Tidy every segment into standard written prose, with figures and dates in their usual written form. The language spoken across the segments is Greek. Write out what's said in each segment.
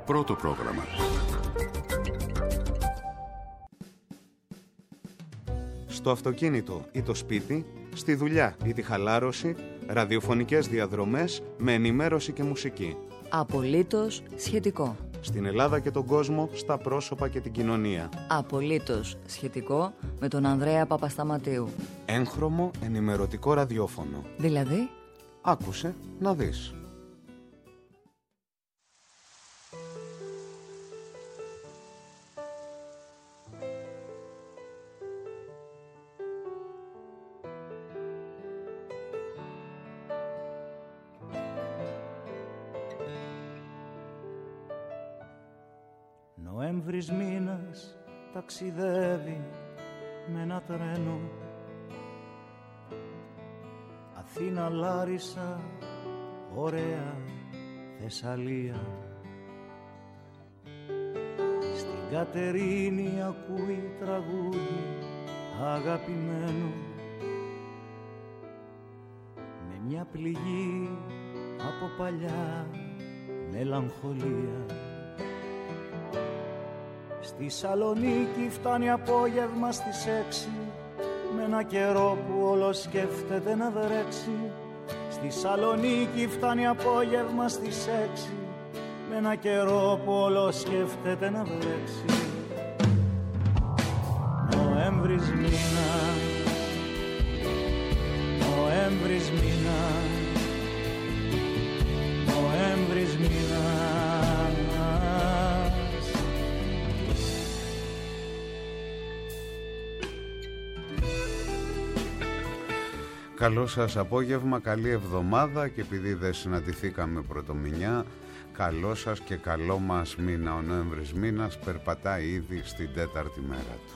Πρώτο πρόγραμμα. Στο αυτοκίνητο ή το σπίτι, στη δουλειά ή τη χαλάρωση, ραδιοφωνικές διαδρομές με ενημέρωση και μουσική. Απολύτως σχετικό. Στην Ελλάδα και τον κόσμο, στα πρόσωπα και την κοινωνία. Απολύτως σχετικό με τον Ανδρέα Παπασταματίου. Έγχρωμο ενημερωτικό ραδιόφωνο. Δηλαδή, άκουσε να δεις. Νοέμβρης μήνας ταξιδεύει με ένα τρένο, Αθήνα, Λάρισα, ωραία Θεσσαλία. Στην Κατερίνη ακούει τραγούδι αγαπημένο, με μια πληγή από παλιά μελαγχολία. Στη Σαλονίκη φτάνει απόγευμα στις 6, με ένα καιρό που όλο σκέφτεται να βρέξει. Στη Σαλονίκη φτάνει απόγευμα στις 6, με ένα καιρό που όλο σκέφτεται να βρέξει. Νοέμβρης μήνα, Νοέμβρης μήνα, Νοέμβρης μήνα. Καλό σας απόγευμα, καλή εβδομάδα και επειδή δεν συναντηθήκαμε πρωτομηνιά, καλό σας και καλό μας μήνα. Ο Νοέμβρης μήνας περπατάει ήδη στην 4η μέρα του.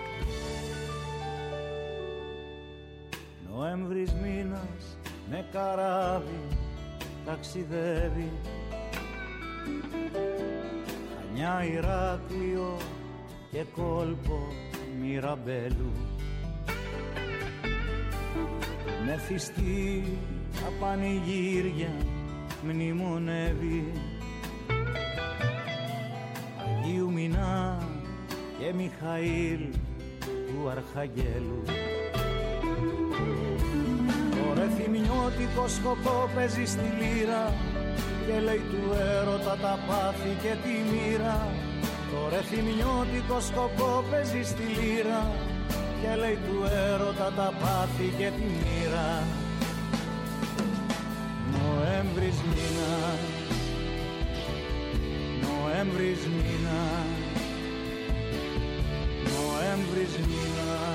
Νοέμβρης μήνας με καράβι ταξιδεύει, Χανιά, Ηράκλειο και κόλπο Μιραμπέλου. Με θυστή τα πανηγύρια μνημονεύει, Αγίου Μινά και Μιχαήλ του Αρχαγγέλου. Το ρεθυμνιώτικο σκοπό παίζει στη λύρα και λέει του έρωτα τα πάθη και τη μοίρα. Το ρεθυμνιώτικο σκοπό παίζει στη λύρα και λέει του έρωτα τα πάθη και τη μοίρα. Νοέμβρης μήνας, Νοέμβρης μήνας, Νοέμβρης μήνας.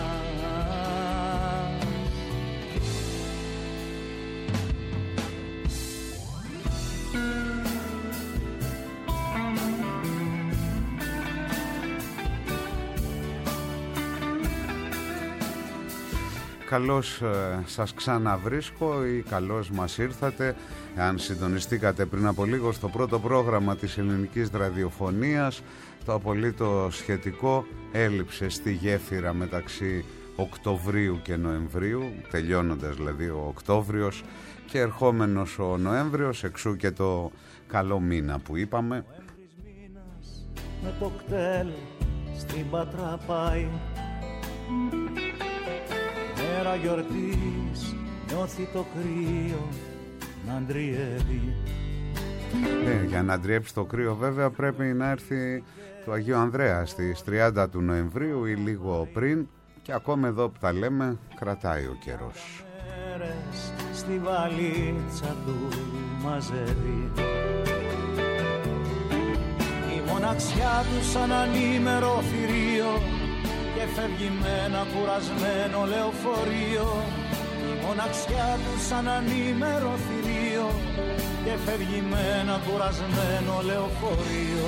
Καλώς σας ξαναβρίσκω ή καλώς μας ήρθατε. Αν συντονιστήκατε πριν από λίγο στο πρώτο πρόγραμμα της ελληνικής ραδιοφωνίας, το απολύτως σχετικό έλειψε στη γέφυρα μεταξύ Οκτωβρίου και Νοεμβρίου, τελειώνοντας δηλαδή ο Οκτώβριος και ερχόμενος ο Νοέμβριος, εξού και το καλό μήνα που είπαμε. Με το κτέλ στην Πάτρα πάει, μέρα γιορτής νιώθει το κρύο να αντριεύει. Για να αντριέψει το κρύο βέβαια πρέπει να έρθει το Αγίου Ανδρέα στις 30 του Νοεμβρίου ή λίγο πριν, και ακόμα εδώ που τα λέμε κρατάει ο καιρός. Στη βαλίτσα του μαζεύει, η μοναξιά του σαν ανήμερο θηρίο και φεύγει με ένα κουρασμένο λεωφορείο. Η μοναξιά του σαν ανήμερο θηρίο και φεύγει με ένα κουρασμένο λεωφορείο.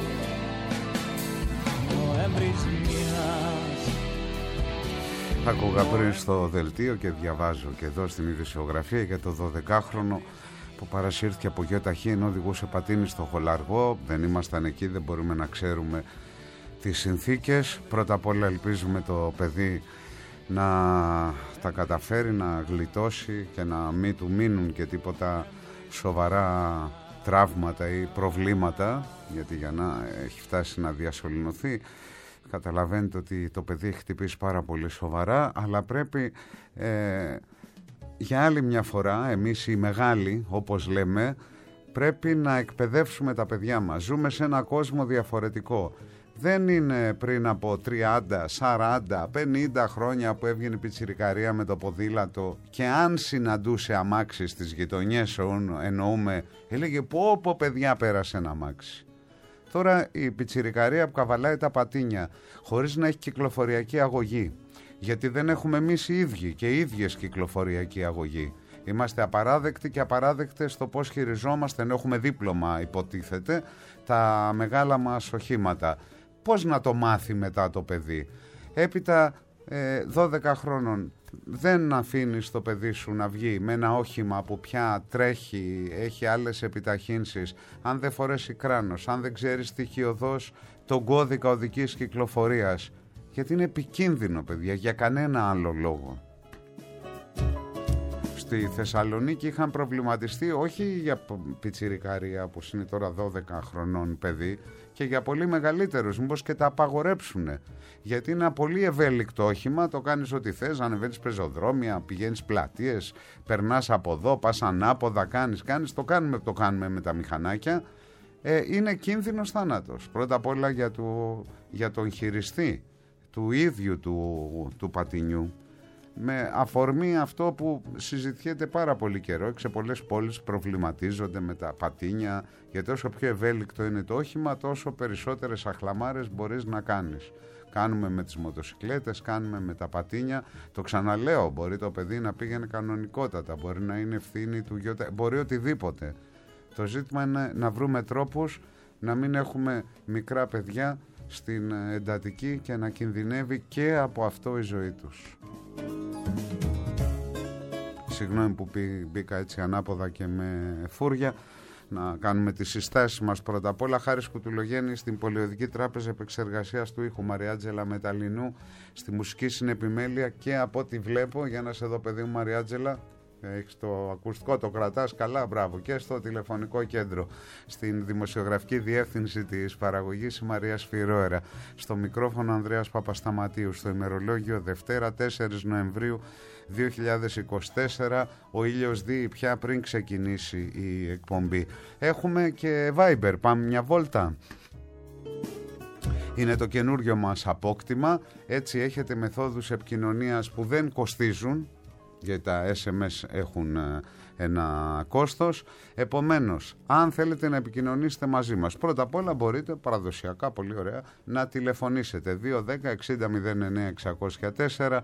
Νοέμβρης μήνας. Άκουγα πριν στο δελτίο και διαβάζω και εδώ στην ειδησιογραφία για το 12χρονο που παρασύρθηκε από γεωταχή ενώ οδηγούσε πατίνι στο Χολαργό. Δεν ήμασταν εκεί, δεν μπορούμε να ξέρουμε τις συνθήκες. Πρώτα απ' όλα ελπίζουμε το παιδί να τα καταφέρει, να γλιτώσει και να μην του μείνουν και τίποτα σοβαρά τραύματα ή προβλήματα, γιατί για να έχει φτάσει να διασωληνωθεί καταλαβαίνετε ότι το παιδί έχει χτυπήσει πάρα πολύ σοβαρά, αλλά πρέπει για άλλη μια φορά εμείς οι μεγάλοι, όπως λέμε, πρέπει να εκπαιδεύσουμε τα παιδιά μας. Ζούμε σε ένα κόσμο διαφορετικό. Δεν είναι πριν από 30, 40, 50 χρόνια που έβγαινε η πιτσιρικαρία με το ποδήλατο και αν συναντούσε αμάξι στις γειτονιές, εννοούμε, έλεγε πω παιδιά πέρασε ένα αμάξι. Τώρα η πιτσιρικαρία που καβαλάει τα πατίνια χωρίς να έχει κυκλοφοριακή αγωγή, γιατί δεν έχουμε εμείς οι ίδιοι και οι ίδιες κυκλοφοριακή αγωγή. Είμαστε απαράδεκτοι και απαράδεκτες στο πώς χειριζόμαστε, ενώ έχουμε δίπλωμα υποτίθεται, τα μεγάλα μας οχήματα. Πώς να το μάθει μετά το παιδί? Έπειτα 12 χρόνων δεν αφήνεις το παιδί σου να βγει με ένα όχημα που πια τρέχει, έχει άλλες επιταχύνσεις, αν δεν φορέσει κράνος, αν δεν ξέρει στοιχειοδός τον κώδικα οδικής κυκλοφορίας, γιατί είναι επικίνδυνο παιδιά, για κανένα άλλο λόγο. Στη Θεσσαλονίκη είχαν προβληματιστεί όχι για πιτσιρικαρία που είναι τώρα 12 χρονών παιδί, και για πολύ μεγαλύτερους, μήπως και τα απαγορέψουνε, γιατί είναι ένα πολύ ευέλικτο όχημα, το κάνεις ό,τι θες, ανεβαίνεις πεζοδρόμια, πηγαίνεις πλατείες, περνάς από εδώ, πας ανάποδα, το κάνουμε με τα μηχανάκια. Είναι κίνδυνος θάνατος, πρώτα απ' όλα για τον χειριστή του ίδιου του πατινιού, με αφορμή αυτό που συζητιέται πάρα πολύ καιρό. Σε πολλές πόλεις προβληματίζονται με τα πατίνια, γιατί όσο πιο ευέλικτο είναι το όχημα, τόσο περισσότερες αχλαμάρες μπορείς να κάνεις. Κάνουμε με τις μοτοσικλέτες, κάνουμε με τα πατίνια. Το ξαναλέω, μπορεί το παιδί να πήγαινε κανονικότατα, μπορεί να είναι ευθύνη του γιώτα, μπορεί οτιδήποτε. Το ζήτημα είναι να βρούμε τρόπους να μην έχουμε μικρά παιδιά στην εντατική και να κινδυνεύει και από αυτό η ζωή τους. Συγγνώμη που μπήκα έτσι ανάποδα και με φούρια. Να κάνουμε τις συστάσεις μας πρώτα απ' όλα. Χάρης Κουτουλογέννη στην Πολυοδική Τράπεζα Επεξεργασίας του Ήχου, Μαριάτζελα Μεταλλινού στη μουσική συνεπιμέλεια, και από ό,τι βλέπω, για να σε δω παιδί μου Μαριάτζελα, έχεις το ακουστικό, το κρατάς καλά, μπράβο, και στο τηλεφωνικό κέντρο, στην δημοσιογραφική διεύθυνση της παραγωγής η Μαρία Σφυρόερα, στο μικρόφωνο Ανδρέας Παπασταματίου, στο ημερολόγιο Δευτέρα 4 Νοεμβρίου 2024, ο ήλιος δει πια πριν ξεκινήσει η εκπομπή. Έχουμε και Viber, πάμε μια βόλτα. Είναι το καινούριο μας απόκτημα, έτσι έχετε μεθόδους επικοινωνίας που δεν κοστίζουν, γιατί τα SMS έχουν ένα κόστος. Επομένως, αν θέλετε να επικοινωνήσετε μαζί μας, πρώτα απ' όλα μπορείτε παραδοσιακά, πολύ ωραία, να τηλεφωνήσετε 210-60-09-604,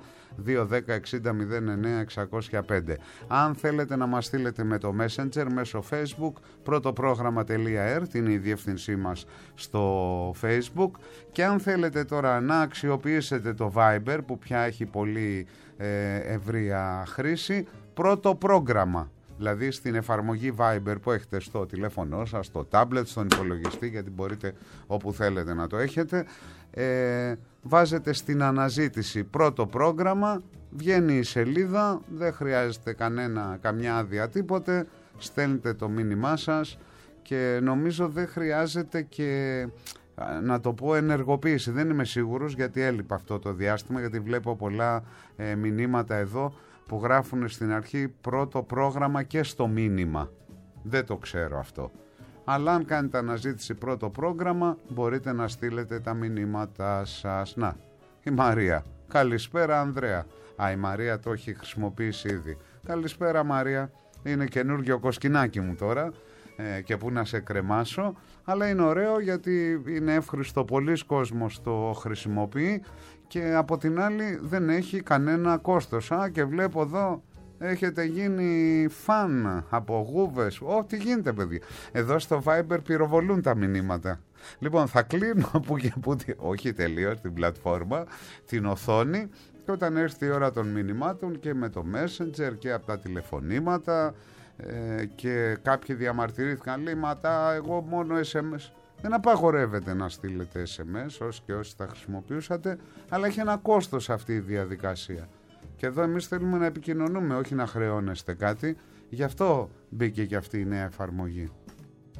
210-60-09-605. Αν θέλετε να μας στείλετε με το Messenger μέσω Facebook, πρωτοπρόγραμμα.earth είναι η διεύθυνσή μας στο Facebook, και αν θέλετε τώρα να αξιοποιήσετε το Viber που πια έχει πολύ ευρεία χρήση, πρώτο πρόγραμμα, δηλαδή στην εφαρμογή Viber που έχετε στο τηλέφωνο σας, στο tablet, στον υπολογιστή, γιατί μπορείτε όπου θέλετε να το έχετε, βάζετε στην αναζήτηση πρώτο πρόγραμμα, βγαίνει η σελίδα, δεν χρειάζεται καμιά άδεια τίποτε, στέλνετε το μήνυμά σας και νομίζω δεν χρειάζεται και να το πω ενεργοποίηση, δεν είμαι σίγουρος, γιατί έλειπα αυτό το διάστημα, γιατί βλέπω πολλά μηνύματα εδώ που γράφουν στην αρχή πρώτο πρόγραμμα και στο μήνυμα, δεν το ξέρω αυτό, αλλά αν κάνετε αναζήτηση πρώτο πρόγραμμα μπορείτε να στείλετε τα μηνύματα σας. Να, η Μαρία, καλησπέρα Ανδρέα. Η Μαρία το έχει χρησιμοποιήσει ήδη. Καλησπέρα Μαρία, είναι καινούργιο κοσκινάκι μου τώρα, και που να σε κρεμάσω, αλλά είναι ωραίο γιατί είναι εύχριστο, πολλοί κόσμος το χρησιμοποιεί και από την άλλη δεν έχει κανένα κόστος. Και βλέπω εδώ έχετε γίνει φαν από γούβες. Τι γίνεται παιδί? Εδώ στο Viber πυροβολούν τα μηνύματα. Λοιπόν, θα κλείνω που και που, όχι τελείως την πλατφόρμα, την οθόνη, και όταν έρθει η ώρα των μηνυμάτων και με το Messenger και από τα τηλεφωνήματα, και κάποιοι διαμαρτυρήθηκαν, λέει εγώ μόνο SMS. Δεν απαγορεύεται να στείλετε SMS, όσοι και όσοι τα χρησιμοποιούσατε, αλλά έχει ένα κόστος αυτή η διαδικασία, και εδώ εμείς θέλουμε να επικοινωνούμε, όχι να χρεώνεστε κάτι. Γι' αυτό μπήκε και αυτή η νέα εφαρμογή.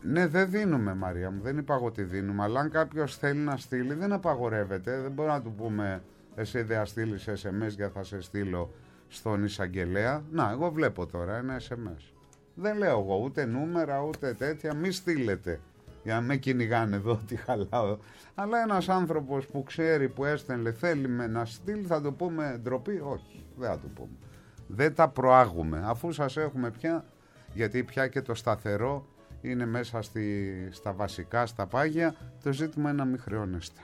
Ναι, δεν δίνουμε, Μαρία μου, δεν είπα εγώ ότι δίνουμε, αλλά αν κάποιος θέλει να στείλει δεν απαγορεύεται. Δεν μπορούμε να του πούμε εσύ δεν στείλεις SMS για θα σε στείλω στον εισαγγελέα. Να, εγώ βλέπω τώρα ένα SMS. Δεν λέω εγώ ούτε νούμερα ούτε τέτοια, μη στείλετε για να με κυνηγάνε εδώ ότι χαλάω. Αλλά ένας άνθρωπος που ξέρει, που έστελνε, θέλει να στείλει, θα το πούμε ντροπή? Όχι, δεν θα το πούμε. Δεν τα προάγουμε, αφού σας έχουμε πια, γιατί πια και το σταθερό είναι μέσα στα βασικά, στα πάγια. Το ζήτημα είναι να μην χρεώνεστε.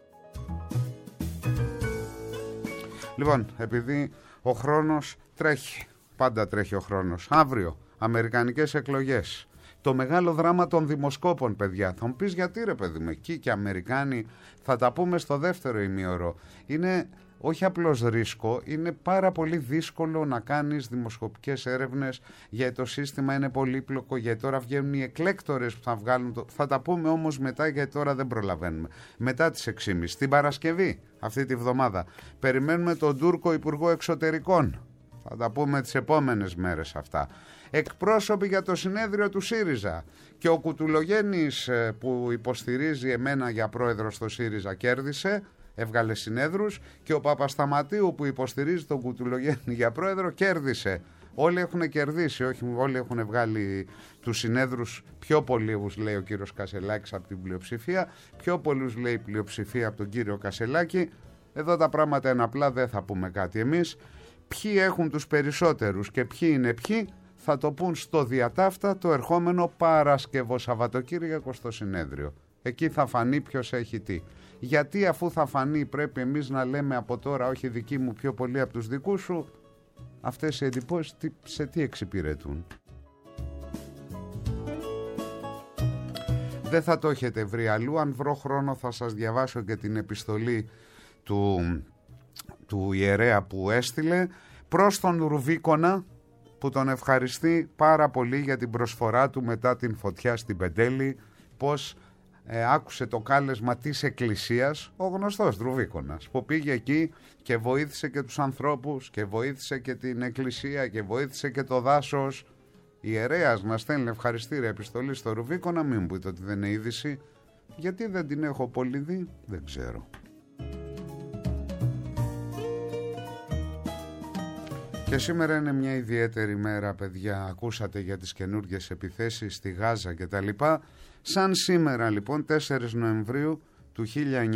Λοιπόν, επειδή ο χρόνος τρέχει, πάντα τρέχει ο χρόνος. Αύριο, αμερικανικές εκλογές. Το μεγάλο δράμα των δημοσκόπων, παιδιά. Θα μου πεις γιατί ρε παιδί μου, εκεί και Αμερικάνοι, θα τα πούμε στο δεύτερο ημίωρο. Είναι όχι απλώς ρίσκο, είναι πάρα πολύ δύσκολο να κάνεις δημοσκοπικές έρευνες, γιατί το σύστημα είναι πολύπλοκο, γιατί τώρα βγαίνουν οι εκλέκτορες που θα βγάλουν θα τα πούμε όμως μετά, γιατί τώρα δεν προλαβαίνουμε. Μετά τις 6.30, την Παρασκευή, αυτή τη βδομάδα, περιμένουμε τον Τούρκο Υπουργό Εξωτερικών. Θα τα πούμε τις επόμενες μέρες αυτά. Εκπρόσωποι για το συνέδριο του ΣΥΡΙΖΑ. Και ο Κουτουλογέννης που υποστηρίζει εμένα για πρόεδρο στο ΣΥΡΙΖΑ κέρδισε, έβγαλε συνέδρους, και ο Παπασταματίου που υποστηρίζει τον Κουτουλογέννη για πρόεδρο κέρδισε. Όλοι έχουν κερδίσει, όχι όλοι έχουν βγάλει τους συνέδρους. Πιο πολλούς λέει ο κύριος Κασελάκης από την πλειοψηφία, πιο πολλούς λέει η πλειοψηφία από τον κύριο Κασελάκη. Εδώ τα πράγματα είναι απλά, δεν θα πούμε κάτι εμείς. Ποιοι έχουν τους περισσότερους και ποιοι είναι ποιοι, θα το πούν στο διατάφτα το ερχόμενο Παρασκευό Σαββατοκύριακο στο συνέδριο. Εκεί θα φανεί ποιος έχει τι. Γιατί αφού θα φανεί πρέπει εμείς να λέμε από τώρα, όχι δική μου πιο πολύ από τους δικούς σου? Αυτές οι εντυπώσεις σε τι εξυπηρετούν? Δεν θα το έχετε βρει αλλού. Αν βρω χρόνο θα σας διαβάσω και την επιστολή του ιερέα που έστειλε προς τον Ρουβίκονα, που τον ευχαριστεί πάρα πολύ για την προσφορά του μετά την φωτιά στην Πεντέλη, πως άκουσε το κάλεσμα της Εκκλησίας, ο γνωστός Ρουβίκονας, που πήγε εκεί και βοήθησε και τους ανθρώπους και βοήθησε και την Εκκλησία και βοήθησε και το δάσος. Ιερέας να στέλνει ευχαριστήρια επιστολή στο Ρουβίκονα, μην μου πείτε ότι δεν είναι είδηση. Γιατί δεν την έχω πολύ δει, δεν ξέρω. Και σήμερα είναι μια ιδιαίτερη μέρα, παιδιά. Ακούσατε για τις καινούργιες επιθέσεις στη Γάζα και τα λοιπά. Σαν σήμερα λοιπόν 4 Νοεμβρίου του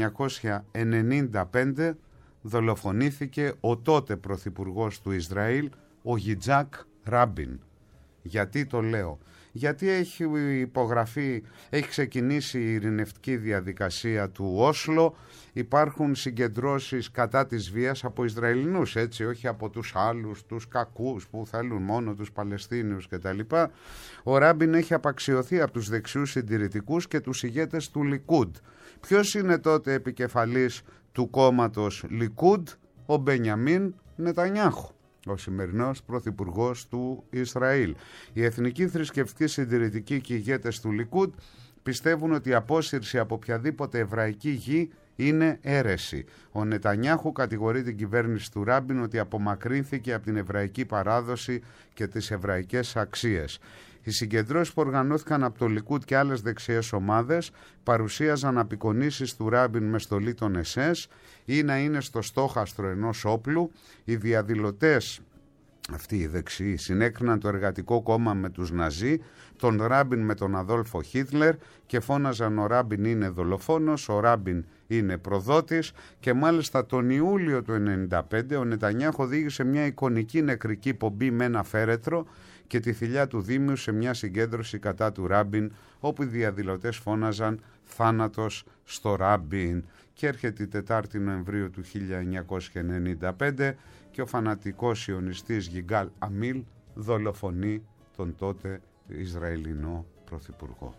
1995 δολοφονήθηκε ο τότε πρωθυπουργός του Ισραήλ, ο Γιτζάκ Ράμπιν. Γιατί το λέω? Γιατί έχει ξεκινήσει η ειρηνευτική διαδικασία του Όσλο, υπάρχουν συγκεντρώσεις κατά της βίας από Ισραηλινούς, έτσι, όχι από τους άλλους, τους κακούς που θέλουν μόνο τους Παλαιστίνιους κτλ. Ο Ράμπιν έχει απαξιωθεί από τους δεξιούς συντηρητικούς και τους ηγέτες του Λικούντ. Ποιος είναι τότε επικεφαλής του κόμματος Λικούντ? Ο Μπενιαμίν Νετανιάχου, ο σημερινός πρωθυπουργός του Ισραήλ. Οι εθνικοί θρησκευτικοί συντηρητικοί και οι ηγέτες του Λικούντ πιστεύουν ότι η απόσυρση από οποιαδήποτε εβραϊκή γη είναι αίρεση. Ο Νετανιάχου κατηγορεί την κυβέρνηση του Ράμπιν ότι απομακρύνθηκε από την εβραϊκή παράδοση και τις εβραϊκές αξίες. Οι συγκεντρώσεις που οργανώθηκαν από το Λικούντ και άλλες δεξιές ομάδες παρουσίαζαν απεικονίσεις του Ράμπιν με στολή των ΕΣΕΣ ή να είναι στο στόχαστρο ενός όπλου. Οι διαδηλωτές, αυτοί οι δεξιοί, συνέκριναν το Εργατικό Κόμμα με τους Ναζί, τον Ράμπιν με τον Αδόλφο Χίτλερ και φώναζαν ο Ράμπιν είναι δολοφόνος, ο Ράμπιν είναι προδότης, και μάλιστα τον Ιούλιο του 1995 ο Νετανιάχου οδήγησε μια εικονική νεκρική πομπή με ένα φέρετρο και τη θηλιά του Δήμιου σε μια συγκέντρωση κατά του Ράμπιν, όπου οι διαδηλωτές φώναζαν θάνατος στο Ράμπιν. Και έρχεται η 4η Νοεμβρίου του 1995 και ο φανατικός σιωνιστής Γιγκάλ Αμίλ δολοφονεί τον τότε Ισραηλινό πρωθυπουργό.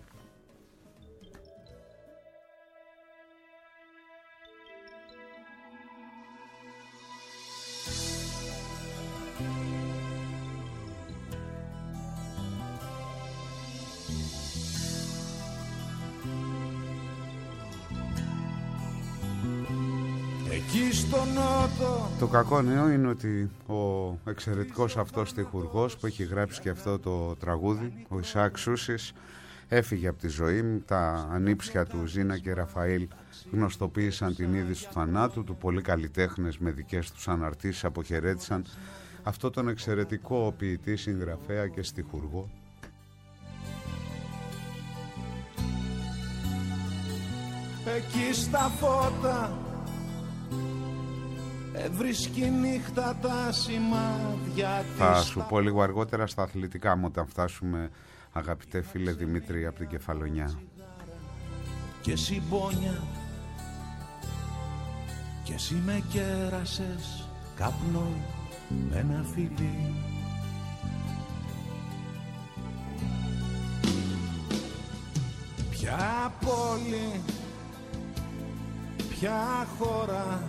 Το κακό νέο είναι ότι ο εξαιρετικός αυτός τυχουργός που έχει γράψει και αυτό το τραγούδι, ο Ισαάκ Σούσης, έφυγε από τη ζωή. Τα ανήψια του Ζήνα και Ραφαήλ γνωστοποίησαν την είδηση του θανάτου του. Πολλοί καλλιτέχνες με δικές τους αναρτήσεις αποχαιρέτησαν αυτό τον εξαιρετικό ποιητή, συγγραφέα και στιχουργό. Εκεί στα φώτα βρίσκει νύχτα τα σημάδια της. Θα σου πω λίγο αργότερα στα αθλητικά μου όταν φτάσουμε, αγαπητέ φίλε Δημήτρη, από την Κεφαλονιά. Και συμπόνια και εσύ με κέρασες καπνό με ένα φιλί. Ποια πόλη, ποια χώρα,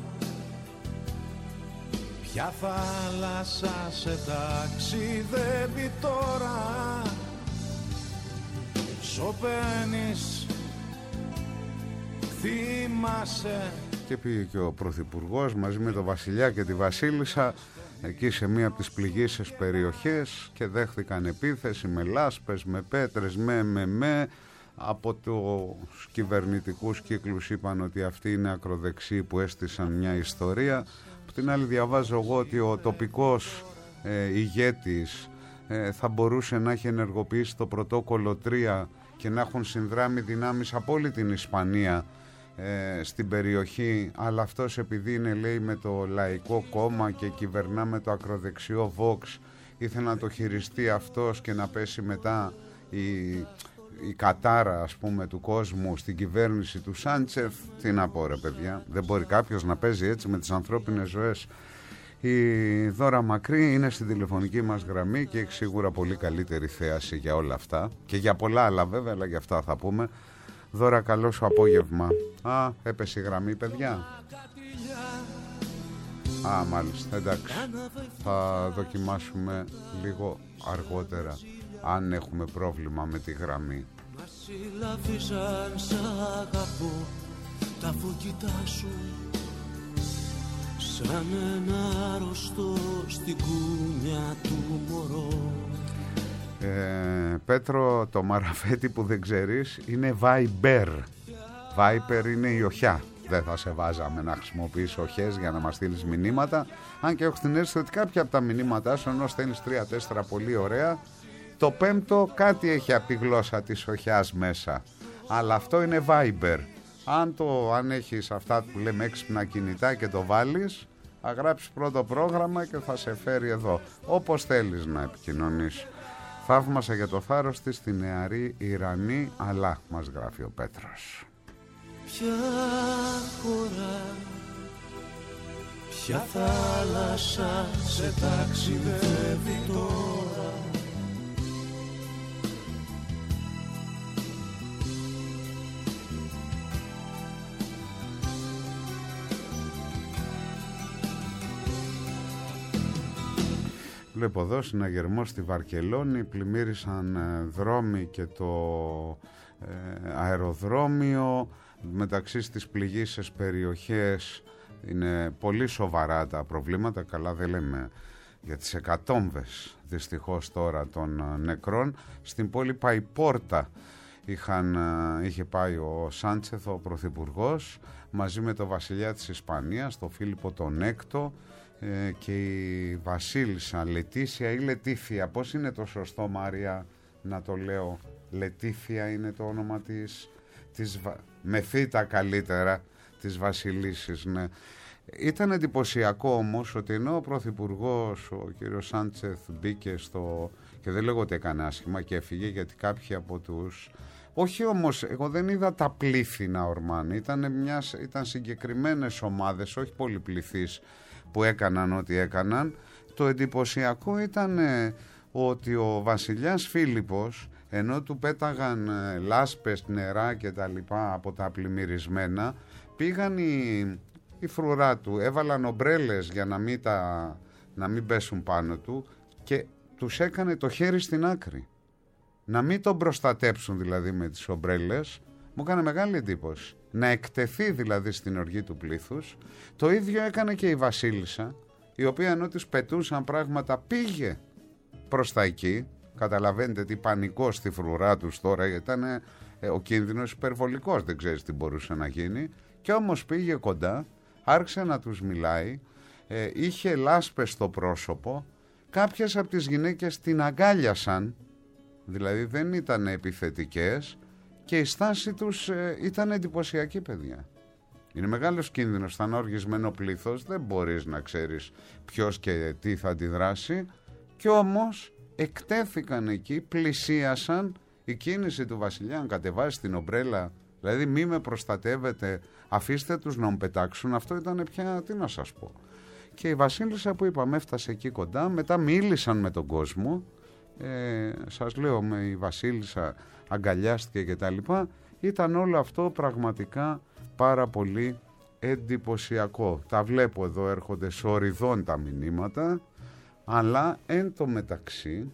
ποια θάλασσα σε ταξιδεύει τώρα. Σωπαίνεις, θυμάσαι. Και πήγε και ο Πρωθυπουργός μαζί με τον Βασιλιά και τη Βασίλισσα εκεί σε μία από τις πληγείσες περιοχές και δέχθηκαν επίθεση με λάσπες, με πέτρες, με. Από τους κυβερνητικούς κύκλους είπαν ότι αυτοί είναι ακροδεξιοί που έστησαν μια ιστορία. Από την άλλη διαβάζω εγώ ότι ο τοπικός ηγέτης θα μπορούσε να έχει ενεργοποιήσει το πρωτόκολλο 3 και να έχουν συνδράμει δυνάμεις από όλη την Ισπανία στην περιοχή, αλλά αυτός επειδή είναι, λέει, με το Λαϊκό Κόμμα και κυβερνά με το ακροδεξιό Vox, ήθελε να το χειριστεί αυτός και να πέσει μετά η κατάρα, ας πούμε, του κόσμου στην κυβέρνηση του Σάντσεφ. Τι να πω, ρε παιδιά, δεν μπορεί κάποιος να παίζει έτσι με τις ανθρώπινες ζωές. Η Δώρα Μακρύ είναι στην τηλεφωνική μας γραμμή και έχει σίγουρα πολύ καλύτερη θέαση για όλα αυτά και για πολλά άλλα βέβαια, αλλά για αυτά θα πούμε. Δώρα, καλό σου απόγευμα. Έπεσε η γραμμή, παιδιά. Μάλιστα, εντάξει. Θα δοκιμάσουμε λίγο αργότερα αν έχουμε πρόβλημα με τη γραμμή. Μα συλλαβίζαν σ' αγαπώ τα φωκητά σου, σαν ένα αρρωστό στην κούνια του μωρό. Πέτρο, το μαραφέτη που δεν ξέρεις είναι Viber. Viber είναι η οχιά. Δεν θα σε βάζαμε να χρησιμοποιείς οχές για να μας στείλεις μηνύματα. Αν και έχω την αίσθηση ότι κάποια από τα μηνύματά σου, ενώ στέλνεις 3-4 πολύ ωραία, το πέμπτο κάτι έχει από τη γλώσσα της οχιάς μέσα. Αλλά αυτό είναι Viber. Αν έχεις αυτά που λέμε έξυπνα κινητά και το βάλεις, θα γράψεις πρώτο πρόγραμμα και θα σε φέρει εδώ. Όπως θέλεις να επικοινωνείς. Θαύμασα για το θάρρος της τη νεαρή Ιρανή, αλλά μας γράφει ο Πέτρος. Ποια χώρα, ποια θάλασσα σε ταξιδεύει τώρα. Βλέπω εδώ συναγερμό στη Βαρκελόνη, πλημμύρισαν δρόμοι και το αεροδρόμιο. Μεταξύ στις πληγείσες περιοχές είναι πολύ σοβαρά τα προβλήματα. Καλά δεν λέμε για τις εκατόμβες δυστυχώς τώρα των νεκρών. Στην πόλη Παϊπόρτα είχε πάει ο Σάντσεθ, ο πρωθυπουργός, μαζί με τον βασιλιά της Ισπανίας, τον Φίλιππο τον Έκτο, και η βασίλισσα Λετήσια ή Λετήθια, πώς είναι το σωστό, Μάρια, να το λέω? Λετήθια είναι το όνομα της Μεθύτα καλύτερα, της βασιλίσης, ναι. Ήταν εντυπωσιακό όμως ότι ενώ ο πρωθυπουργός, ο κύριος Σάντσεθ, μπήκε και δεν λέγω ότι έκανε άσχημα και έφυγε, γιατί κάποιοι από τους... Όχι όμως, εγώ δεν είδα τα πλήθη να ορμάνε, ήταν συγκεκριμένες ομάδες, όχι πολυπληθείς, που έκαναν ό,τι έκαναν. Το εντυπωσιακό ήταν ότι ο βασιλιάς Φίλιππος, ενώ του πέταγαν λάσπες, νερά και τα λοιπά από τα πλημμυρισμένα, πήγαν η φρουρά του, έβαλαν ομπρέλες για να μην πέσουν πάνω του και τους έκανε το χέρι στην άκρη. Να μην τον προστατέψουν δηλαδή με τις ομπρέλες. Μου έκανε μεγάλη εντύπωση. Να εκτεθεί δηλαδή στην οργή του πλήθους. Το ίδιο έκανε και η βασίλισσα, η οποία ενώ της πετούσαν πράγματα πήγε προς τα εκεί, Καταλαβαίνετε τι πανικό στη φρουρά τους τώρα, ήταν ο κίνδυνος υπερβολικός, δεν ξέρεις τι μπορούσε να γίνει. Και όμως πήγε κοντά, άρχισε να τους μιλάει, είχε λάσπες στο πρόσωπο, κάποιες από τις γυναίκες την αγκάλιασαν, δηλαδή δεν ήταν επιθετικές, και η στάση τους ήταν εντυπωσιακή, παιδιά. Είναι μεγάλος κίνδυνος, θα είναι οργισμένο πλήθος, δεν μπορείς να ξέρεις ποιος και τι θα αντιδράσει, και όμως εκτέθηκαν εκεί, πλησίασαν. Η κίνηση του βασιλιά, αν κατεβάσει την ομπρέλα, δηλαδή μη με προστατεύετε, αφήστε τους να μου πετάξουν, αυτό ήταν πια, τι να σας πω. Και η βασίλισσα που είπαμε έφτασε εκεί κοντά, μετά μίλησαν με τον κόσμο, σας λέω, με η βασίλισσα αγκαλιάστηκε και τα λοιπά. Ήταν όλο αυτό πραγματικά πάρα πολύ εντυπωσιακό. Τα βλέπω εδώ, έρχονται σοριδών τα μηνύματα, αλλά εν τω μεταξύ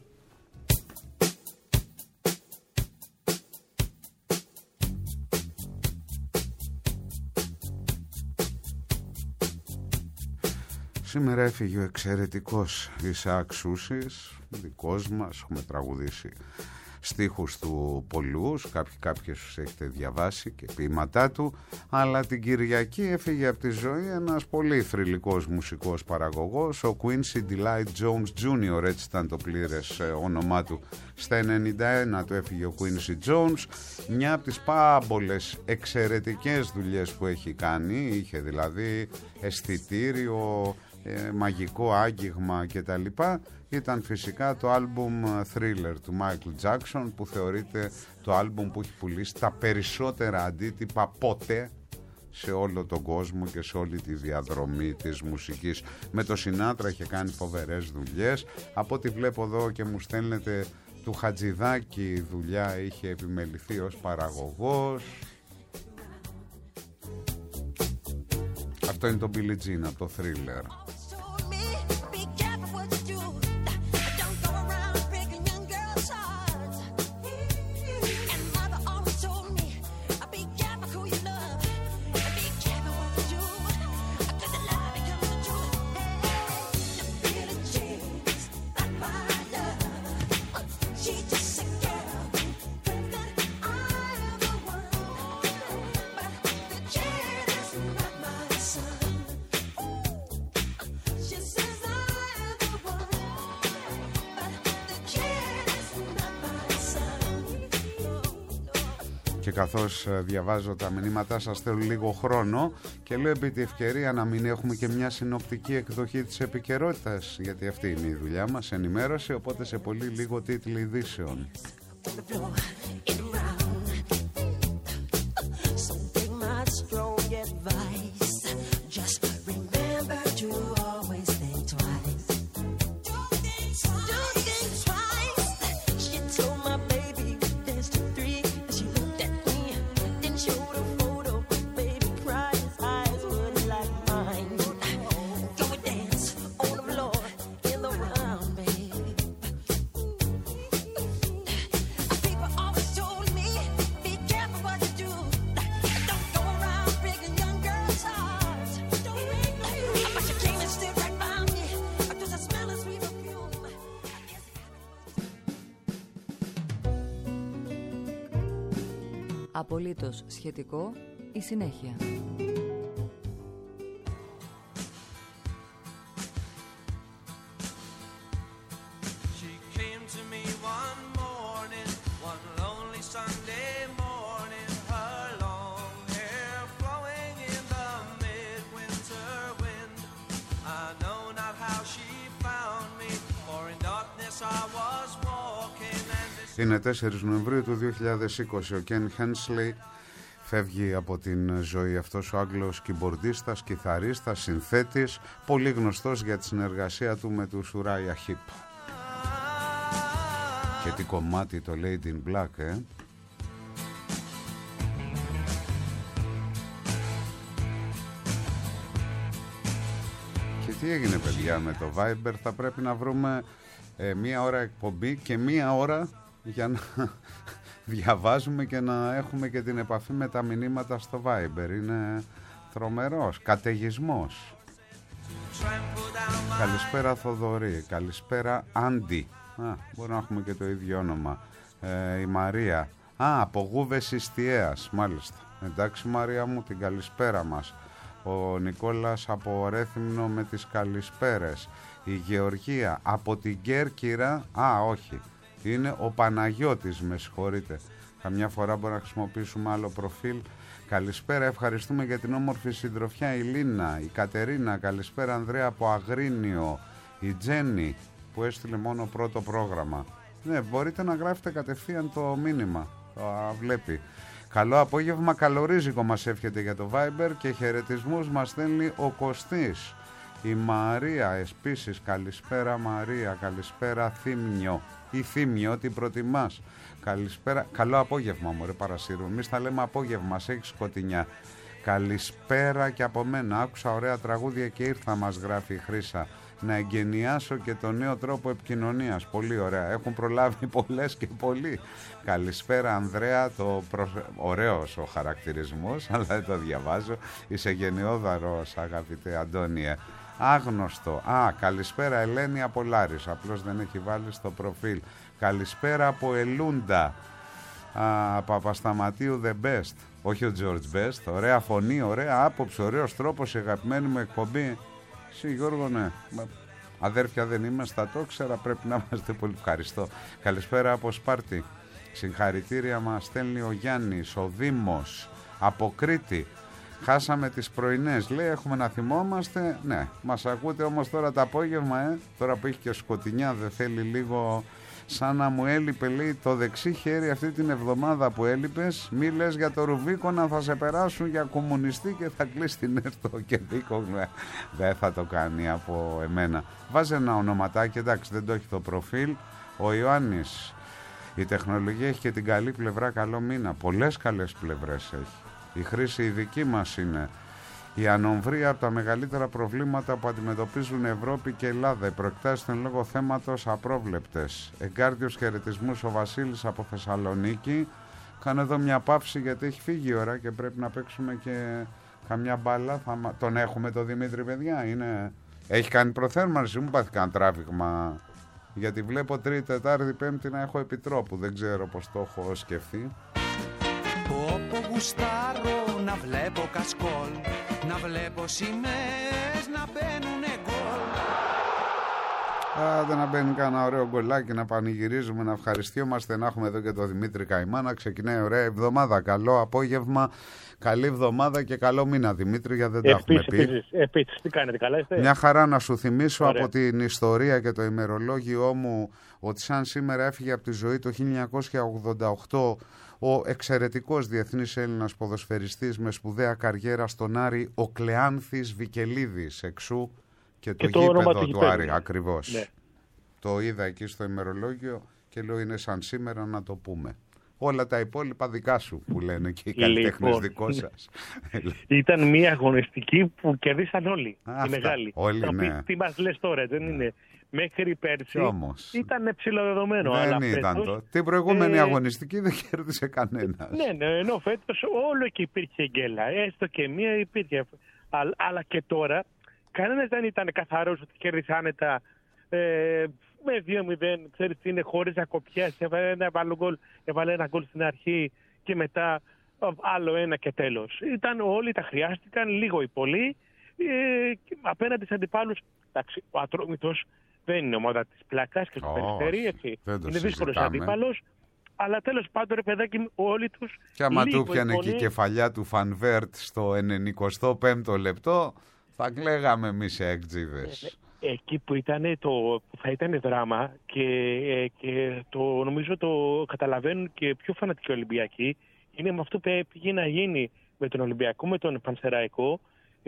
σήμερα έφυγε ο εξαιρετικός Ισαάκ Σούσης, δικός μας, έχουμε τραγουδήσει στίχους του πολλούς, κάποιες τους έχετε διαβάσει και ποίηματά του, αλλά την Κυριακή έφυγε από τη ζωή ένας πολύ θρυλικός μουσικός παραγωγός, ο Quincy Delight Jones Jr., έτσι ήταν το πλήρες όνομά του. Στα 91 του έφυγε ο Quincy Jones, μια από τις πάμπολες εξαιρετικές δουλειές που έχει κάνει, είχε δηλαδή αισθητήριο, μαγικό άγγιγμα και τα λοιπά, ήταν φυσικά το άλμπουμ Thriller του Michael Jackson, που θεωρείται το άλμπουμ που έχει πουλήσει τα περισσότερα αντίτυπα ποτέ σε όλο τον κόσμο και σε όλη τη διαδρομή της μουσικής. Με το Σινάτρα είχε κάνει φοβερές δουλειές, από ό,τι βλέπω εδώ και μου στέλνετε, του Χατζηδάκη η δουλειά είχε επιμεληθεί ως παραγωγός. Αυτό είναι το Billie Jean από το Thriller. Και καθώς διαβάζω τα μηνύματά σας, θέλω λίγο χρόνο και λέω επί τη ευκαιρία να μην έχουμε και μια συνοπτική εκδοχή της επικαιρότητας, γιατί αυτή είναι η δουλειά μας, ενημέρωση, οπότε σε πολύ λίγο τίτλοι ειδήσεων. Απολύτως σχετικό, η συνέχεια. Είναι 4 Νοεμβρίου του 2020. Ο Κεν Χένσλεϊ φεύγει από την ζωή. Αυτός ο Άγγλος κιμπορδίστας, κιθαρίστας, συνθέτης, πολύ γνωστός για τη συνεργασία του με τους Uriah Heep. Και τι κομμάτι το Lady in Black, Και τι έγινε, παιδιά, με το Viber? Θα πρέπει να βρούμε μία ώρα εκπομπή και μία ώρα για να διαβάζουμε και να έχουμε και την επαφή με τα μηνύματα στο Viber. Είναι τρομερός καταιγισμός. Καλησπέρα Θοδωρή, καλησπέρα Άντι. Μπορεί να έχουμε και το ίδιο όνομα. Η Μαρία. Από Γούβες Ιστιαίας, μάλιστα. Εντάξει Μαρία μου, την καλησπέρα μας. Ο Νικόλας από Ρέθυμνο με τις καλησπέρες. Η Γεωργία από την Κέρκυρα. Όχι, είναι ο Παναγιώτης, με συγχωρείτε. Καμιά φορά μπορεί να χρησιμοποιήσουμε άλλο προφίλ. Καλησπέρα, ευχαριστούμε για την όμορφη συντροφιά η Λίνα, η Κατερίνα, καλησπέρα Ανδρέα από Αγρίνιο, η Τζέννη που έστειλε μόνο πρώτο πρόγραμμα. Ναι, μπορείτε να γράφετε κατευθείαν το μήνυμα, το βλέπει. Καλό απόγευμα, καλορίζικο μας εύχεται για το Viber και χαιρετισμούς μας στέλνει ο Κωστής. Η Μαρία επίσης, καλησπέρα Μαρία, καλησπέρα Θύμιο ή Θύμιο, ό,τι προτιμάς. Καλησπέρα, καλό απόγευμα μωρέ Παρασύρου, εμείς θα λέμε απόγευμα, σε έχει σκοτεινιά. Καλησπέρα και από μένα, άκουσα ωραία τραγούδια και ήρθα, μας γράφει η Χρύσα. Να εγκαινιάσω και το νέο τρόπο επικοινωνίας. Πολύ ωραία. Έχουν προλάβει πολλές και πολλοί. Καλησπέρα Ανδρέα. Ωραίος ο χαρακτηρισμός, αλλά δεν το διαβάζω. Είσαι γενναιόδαρος αγαπητέ Αντώνιε. Άγνωστο. Καλησπέρα Ελένη από Λάρης. Απλώς δεν έχει βάλει στο προφίλ. Καλησπέρα από Ελούντα. Παπασταματίου The Best. Όχι ο George Best. Ωραία φωνή, ωραία άποψη, ωραίος τρόπος, η αγαπημένη μου εκπομπή. Εσύ Γιώργο, ναι. Αδέρφια δεν είμαστε, το ξέρα, πρέπει να είμαστε πολύ. Ευχαριστώ. Καλησπέρα από Σπάρτη. Συγχαρητήρια μας στέλνει ο Γιάννης, ο Δήμος από Κρήτη. Χάσαμε τις πρωινές, λέει, έχουμε να θυμόμαστε. Ναι, μας ακούτε όμως τώρα το απόγευμα, τώρα που έχει και σκοτεινιά, δεν θέλει λίγο. Σαν να μου έλειπε, λέει, το δεξί χέρι αυτή την εβδομάδα που έλειπες. Μη λες για το Ρουβίκονα, θα σε περάσουν για κομμουνιστή και θα κλείσει την έρθω και δίκο. Δεν θα το κάνει από εμένα. Βάζει ένα ονοματάκι, εντάξει, δεν το έχει το προφίλ. Ο Ιωάννης. Η τεχνολογία έχει και την καλή πλευρά, καλό μήνα. Πολλές καλές πλευρές έχει. Η χρήση η δική μας είναι. Η ανομβρία από τα μεγαλύτερα προβλήματα που αντιμετωπίζουν Ευρώπη και Ελλάδα. Οι προεκτάσεις των λόγω θέματος απρόβλεπτες. Εγκάρδιος χαιρετισμούς ο Βασίλης από Θεσσαλονίκη. Κάνω εδώ μια παύση γιατί έχει φύγει η ώρα και πρέπει να παίξουμε και καμιά μπάλα. Τον έχουμε το Δημήτρη, παιδιά. Έχει κάνει προθέρμανση, μου πάθει κανένα τράβηγμα. Γιατί βλέπω Τρίτη, Τετάρτη, Πέμπτη να έχω επιτρόπου. Δεν ξέρω πώς το έχω σκεφτεί. Όπου γουστάρω να βλέπω κασκόλ, να βλέπω σημαίες να μπαίνουνε γκολ. Άντε να μπαίνει κανένα ωραίο γκολάκι, να πανηγυρίζουμε, να ευχαριστιόμαστε, να έχουμε εδώ και το Δημήτρη Καημάνα. Ξεκινάει ωραία εβδομάδα. Καλό απόγευμα, καλή εβδομάδα και καλό μήνα, Δημήτρη, γιατί δεν τα έχουμε πει. Επίσης, τι κάνετε, καλά είστε? Μια χαρά. Να σου θυμίσω ωραία από την ιστορία και το ημερολόγιό μου ότι σαν σήμερα έφυγε από τη ζωή το 1988 ο εξαιρετικός διεθνής Έλληνας ποδοσφαιριστής με σπουδαία καριέρα στον Άρη, ο Κλεάνθης Βικελίδης, εξού και το γήπεδο του Άρη, ακριβώς. Ναι. Το είδα εκεί στο ημερολόγιο και λέω είναι σαν σήμερα να το πούμε. Όλα τα υπόλοιπα δικά σου που λένε και οι καλλιτέχνες δικό σας. Ήταν μια αγωνιστική που κερδίσαν όλοι. Οι μεγάλοι. Όλοι, ναι. Τι μας λες τώρα, δεν είναι? Μέχρι πέρσι όμως ήταν ψηλοδεδομένο. Δεν αλλά ήταν φέτος, το. Την προηγούμενη αγωνιστική δεν κέρδισε κανένας. Ναι, ενώ φέτος όλο και υπήρχε γκέλα. Έστω και μία υπήρχε. Αλλά και τώρα κανένας δεν ήταν καθαρός ότι κέρδισε άνετα με 2-0. Ξέρεις τι είναι, χωρίς ακοπιές. Έβαλε ένα γκολ στην αρχή και μετά άλλο ένα και τέλος. Όλοι τα χρειάστηκαν, λίγο ή πολύ, απέναντι στους αντιπάλους. Εντάξει, ο Ατρόμητος δεν είναι ομάδα της πλάκας και του Περιστέρη, έτσι. Είναι δύσκολος αντίπαλος. Αλλά τέλος πάντων, ρε παιδάκι, όλοι τους. Και άμα του πιάνε και η κεφαλιά του Φανβέρτ στο 95ο λεπτό, θα κλαίγαμε εμείς εκτζίδες. Εκεί που θα ήταν δράμα και το νομίζω το καταλαβαίνουν και πιο φανατικοί Ολυμπιακοί, είναι με αυτό που πήγε να γίνει με τον Ολυμπιακό, με τον Πανσεραϊκό,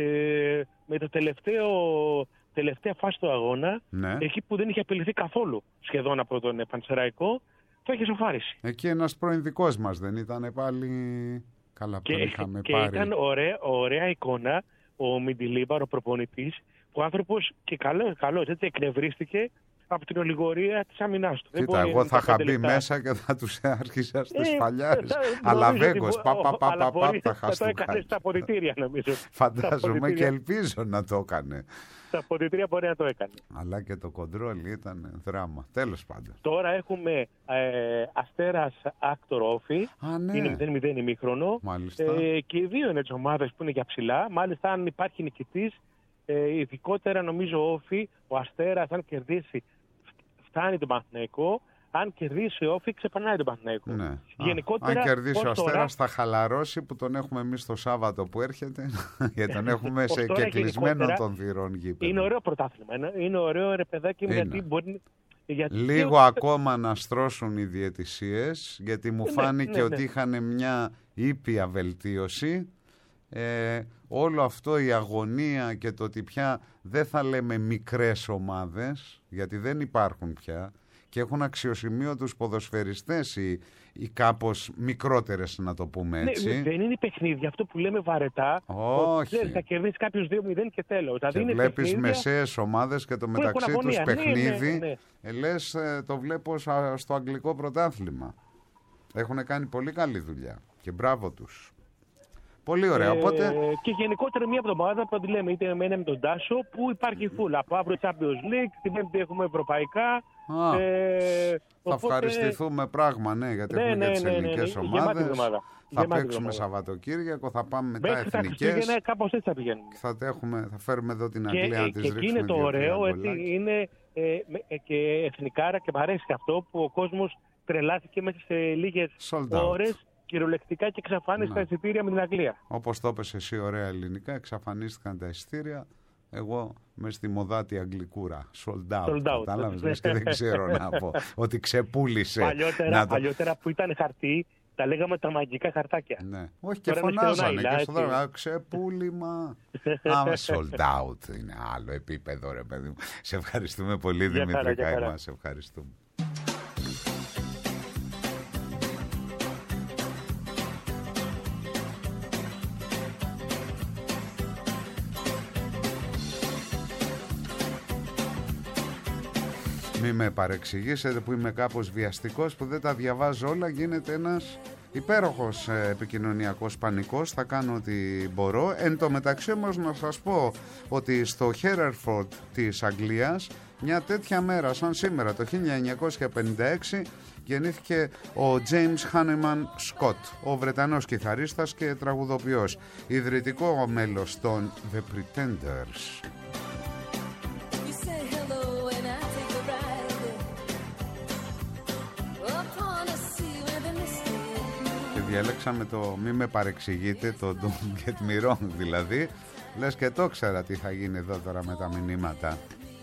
με το τελευταία φάση του αγώνα, ναι. Εκεί που δεν είχε απειληθεί καθόλου σχεδόν από τον Πανσεραϊκό, το είχε σοφάρισει. Εκεί ένας πρώην δικός μας δεν ήταν πάλι? Καλά που είχαμε και πάρει. Ήταν ωραία εικόνα ο Μιντιλίβαρ, ο προπονητής, που ο άνθρωπος και καλός έτσι εκνευρίστηκε από την ολιγορία της αμυνάς του. Κοίτα, εγώ θα είχα μπει μέσα και θα τους άρχισα στις φαλιάρες. Αλλά Βέγκος, τα χαστούκια. Το έκανε στα αποδυτήρια, νομίζω. Φαντάζομαι και ελπίζω να το έκανε. Τα αποδυτήρια μπορεί να το έκανε. Αλλά και το κοντρόλ ήταν δράμα. Τέλος πάντων. Τώρα έχουμε Αστέρας Άκτορ Όφη. Ναι. Είναι 0-0 ημίχρονο. Και οι δύο είναι τις ομάδες που είναι για ψηλά. Μάλιστα, αν υπάρχει νικητής, ειδικότερα νομίζω Όφη, ο Αστέρας, αν κερδίσει, φτάνει τον Παναθηναϊκό. Αν κερδίσει ο Όφη, ξεπερνάει τον Παναθηναϊκό. Ναι. Γενικότερα, αν κερδίσει ο Αστέρας, θα χαλαρώσει, που τον έχουμε εμείς το Σάββατο που έρχεται. Γιατί τον έχουμε σε κεκλεισμένο των θυρών γήπεδο. Είναι ωραίο πρωτάθλημα. Είναι ωραίο, ρε παιδάκι μου, γιατί μπορεί. Λίγο ακόμα να στρώσουν οι διαιτησίες, γιατί μου φάνηκε ότι είχαν μια ήπια βελτίωση. Όλο αυτό, η αγωνία και το ότι πια δεν θα λέμε μικρές ομάδες, γιατί δεν υπάρχουν πια, και έχουν αξιοσημείωτους ποδοσφαιριστές οι κάπως μικρότερες, να το πούμε έτσι. Ναι, δεν είναι παιχνίδια αυτό που λέμε βαρετά. Όχι. Ότι θα κερδίσει κάποιος 2-0 και τέλος. Και βλέπεις μεσαίες ομάδες και το μεταξύ τους παιχνίδι. Λες, το βλέπω στο αγγλικό πρωτάθλημα. Έχουν κάνει πολύ καλή δουλειά και μπράβο τους. Πολύ ωραία. Οπότε... Και γενικότερα μια εβδομάδα που λέμε, είτε με τον Τάσο, που υπάρχει φούλα. Από αύριο Champions League, την Πέμπτη έχουμε ευρωπαϊκά. Θα ευχαριστηθούμε πράγμα, ναι, γιατί έχουμε και τις ελληνικές ομάδες. Θα παίξουμε Σαββατοκύριακο, θα πάμε μετά εθνικές. Κάπως έτσι θα πηγαίνουμε. Θα φέρουμε εδώ την Αγγλία να τις ρίξουμε. Και είναι το ωραίο, έτσι, είναι και εθνικάρα και μ' αρέσει αυτό που ο κόσμος τρελάθηκε μέσα σε λίγες ώρες. Κυριολεκτικά και εξαφάνισαν τα εισιτήρια με την Αγγλία. Όπως το είπες εσύ ωραία ελληνικά, εξαφανίστηκαν τα εισιτήρια. Εγώ μες στη μοδάτη αγγλικούρα. Sold out. Κατάλαβες, και δεν ξέρω να πω. Ότι ξεπούλησε. Παλιότερα που ήταν χαρτί, τα λέγαμε τα μαγικά χαρτάκια. Ναι. Όχι, και φωνάζανε και στο δρόμο. Ξεπούλημα. Sold out είναι άλλο επίπεδο, ρε παιδί μου. Σε ευχαριστούμε πολύ, Δημήτρη Καημά. Σε ευχαριστούμε. Μη με παρεξηγήσετε που είμαι κάπως βιαστικός, που δεν τα διαβάζω όλα. Γίνεται ένας υπέροχος επικοινωνιακός πανικός. Θα κάνω ό,τι μπορώ. Εν τω μεταξύ όμως να σας πω ότι στο Hereford της Αγγλίας, μια τέτοια μέρα σαν σήμερα το 1956, γεννήθηκε ο James Honeyman Scott, ο Βρετανός κιθαρίστας και τραγουδοποιός, ιδρυτικό μέλος των The Pretenders. Διαλέξαμε το μη με παρεξηγείτε, το Don't Get Me Wrong δηλαδή. Λες και το ξέρα τι θα γίνει εδώ τώρα με τα μηνύματα.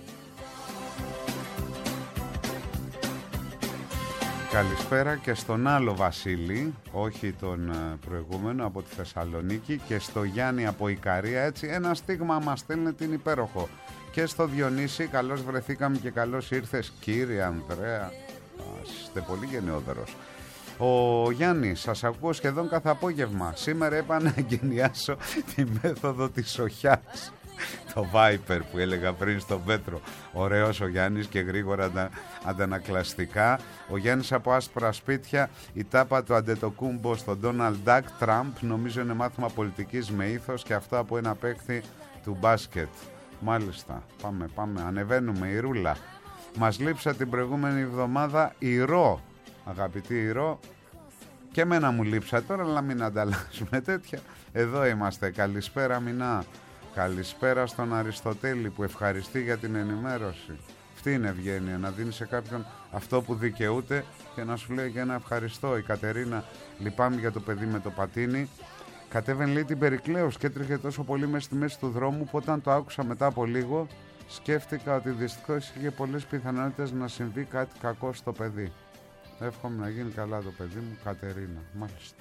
Καλησπέρα και στον άλλο Βασίλη, όχι τον προηγούμενο, από τη Θεσσαλονίκη, και στο Γιάννη από Ικαρία. Έτσι ένα στίγμα μας στέλνει, την υπέροχο. Και στο Διονύση, καλώς βρεθήκαμε και καλώς ήρθες κύριε Ανδρέα. Είστε πολύ γενναιόδωρος. Ο Γιάννης, σας ακούω σχεδόν κάθε απόγευμα. Σήμερα είπα να εγκαινιάσω τη μέθοδο της σοχιάς. Το Viper που έλεγα πριν στον Πέτρο. Ωραίος ο Γιάννης και γρήγορα αντανακλαστικά. Ο Γιάννης από Άσπρα Σπίτια. Η τάπα του Αντετοκούμπο στον Ντόναλντ Ντακ Τραμπ. Νομίζω είναι μάθημα πολιτικής με ήθος, και αυτό από ένα παίκτη του μπάσκετ. Μάλιστα, πάμε, ανεβαίνουμε. Η Ρούλα. Μας λείψα την προηγούμενη εβδομάδα η Ρο. Αγαπητή Ρο, και εμένα μου λείψα τώρα, αλλά μην ανταλλάσσουμε τέτοια. Εδώ είμαστε. Καλησπέρα Μινά. Καλησπέρα στον Αριστοτέλη που ευχαριστεί για την ενημέρωση. Αυτή είναι ευγένεια, να δίνει σε κάποιον αυτό που δικαιούται και να σου λέει και ένα ευχαριστώ. Η Κατερίνα, λυπάμαι για το παιδί με το πατίνι. Κατέβαινε λέει την Περικλέους και έτρεχε τόσο πολύ μέσα στη μέση του δρόμου που όταν το άκουσα μετά από λίγο σκέφτηκα ότι δυστυχώς είχε πολλές πιθανότητες να συμβεί κάτι κακό στο παιδί. Εύχομαι να γίνει καλά το παιδί μου, Κατερίνα. Μάλιστα.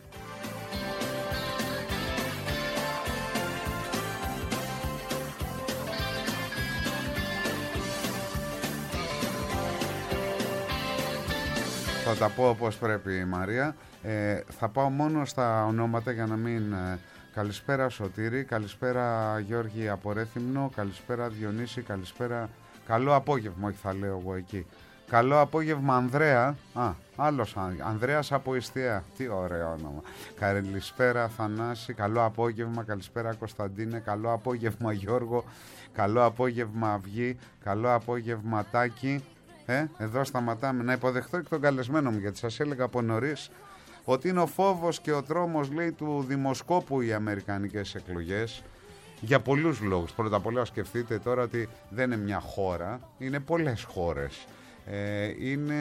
Θα τα πω όπως πρέπει η Μαρία. Θα πάω μόνο στα ονόματα για να μην... Καλησπέρα Σωτήρη, καλησπέρα Γιώργη από Ρέθυμνο, καλησπέρα Διονύση, καλησπέρα Καλό απόγευμα, όχι θα λέω εγώ εκεί. Καλό απόγευμα Ανδρέα. Άλλος Ανδρέας από Ιστία. Τι ωραίο όνομα. Καλησπέρα Θανάση. Καλό απόγευμα. Καλησπέρα Κωνσταντίνε. Καλό απόγευμα Γιώργο. Καλό απόγευμα Αυγή. Καλό απόγευμα Τάκη. Εδώ σταματάμε. Να υποδεχτώ και τον καλεσμένο μου, γιατί σας έλεγα από νωρίς ότι είναι ο φόβος και ο τρόμος, λέει, του δημοσκόπου οι αμερικανικές εκλογές. Για πολλούς λόγους. Πρώτα απ' όλα σκεφτείτε τώρα ότι δεν είναι μια χώρα, είναι πολλές χώρες. Είναι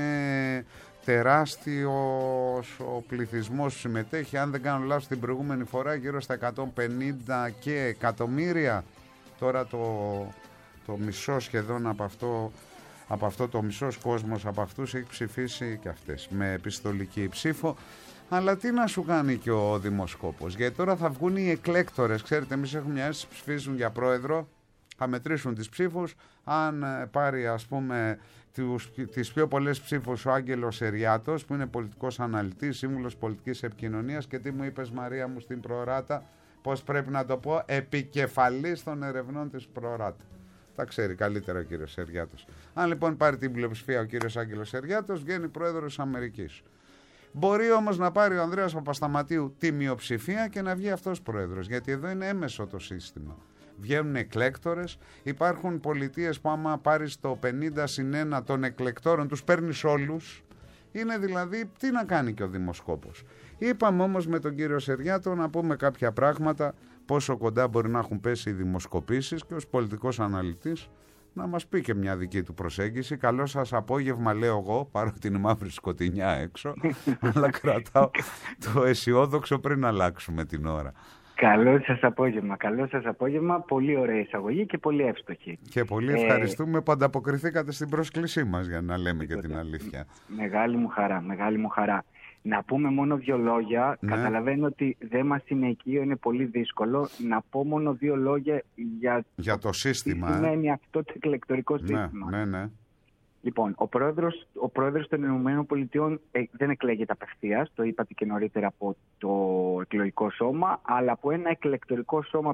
τεράστιος ο πληθυσμός που συμμετέχει. Αν δεν κάνω λάθος, την προηγούμενη φορά γύρω στα 150 και εκατομμύρια. Τώρα το μισό σχεδόν από αυτό το μισός κόσμος από αυτούς έχει ψηφίσει και αυτές με επιστολική ψήφο. Αλλά τι να σου κάνει και ο δημοσκόπος, γιατί τώρα θα βγουν οι εκλέκτορες. Ξέρετε, εμείς έχουμε μια αίσθηση, ψηφίζουν για πρόεδρο, θα μετρήσουν τις ψήφους. Αν πάρει, ας πούμε, τις πιο πολλές ψήφους ο Άγγελος Εριάτος, που είναι πολιτικός αναλυτής, σύμβουλος πολιτικής επικοινωνίας, και τι μου είπες, Μαρία μου, στην Προράτα, πώς πρέπει να το πω, επικεφαλής των ερευνών της Προράτα. Τα ξέρει καλύτερα ο κύριος Εριάτος. Αν λοιπόν πάρει την πλειοψηφία ο κύριος Άγγελος Εριάτος, βγαίνει πρόεδρος της Αμερικής. Μπορεί όμως να πάρει ο Ανδρέας Παπασταματίου τη μειοψηφία και να βγει αυτός πρόεδρος, γιατί εδώ είναι έμεσο το σύστημα. Βγαίνουν εκλέκτορες, υπάρχουν πολιτείες που άμα πάρεις το 50-1 των εκλεκτόρων τους παίρνεις όλους. Είναι δηλαδή, τι να κάνει και ο δημοσκόπος. Είπαμε όμως με τον κύριο Σεριάτο να πούμε κάποια πράγματα, πόσο κοντά μπορεί να έχουν πέσει οι δημοσκοπήσεις, και ως πολιτικός αναλυτής να μας πει και μια δική του προσέγγιση. Καλό σας απόγευμα, λέω εγώ, παρότι είναι μαύρη σκοτεινιά έξω, αλλά κρατάω το αισιόδοξο πριν αλλάξουμε την ώρα. Καλό σας απόγευμα, καλό σας απόγευμα. Πολύ ωραία εισαγωγή και πολύ εύστοχη. Και πολύ ευχαριστούμε που ανταποκριθήκατε στην πρόσκλησή μας, για να λέμε και την αλήθεια. Μεγάλη μου χαρά, μεγάλη μου χαρά. Να πούμε μόνο 2 λόγια. Ναι. Καταλαβαίνω ότι δεν μας είναι οικείο, είναι πολύ δύσκολο. Να πω μόνο 2 λόγια για το σύστημα. Τι σημαίνει αυτό το εκλεκτορικό σύστημα. Ναι. Λοιπόν, ο πρόεδρος των ΗΠΑ δεν εκλέγεται απευθείας, το είπατε και νωρίτερα, από το εκλογικό σώμα, αλλά από ένα εκλεκτορικό σώμα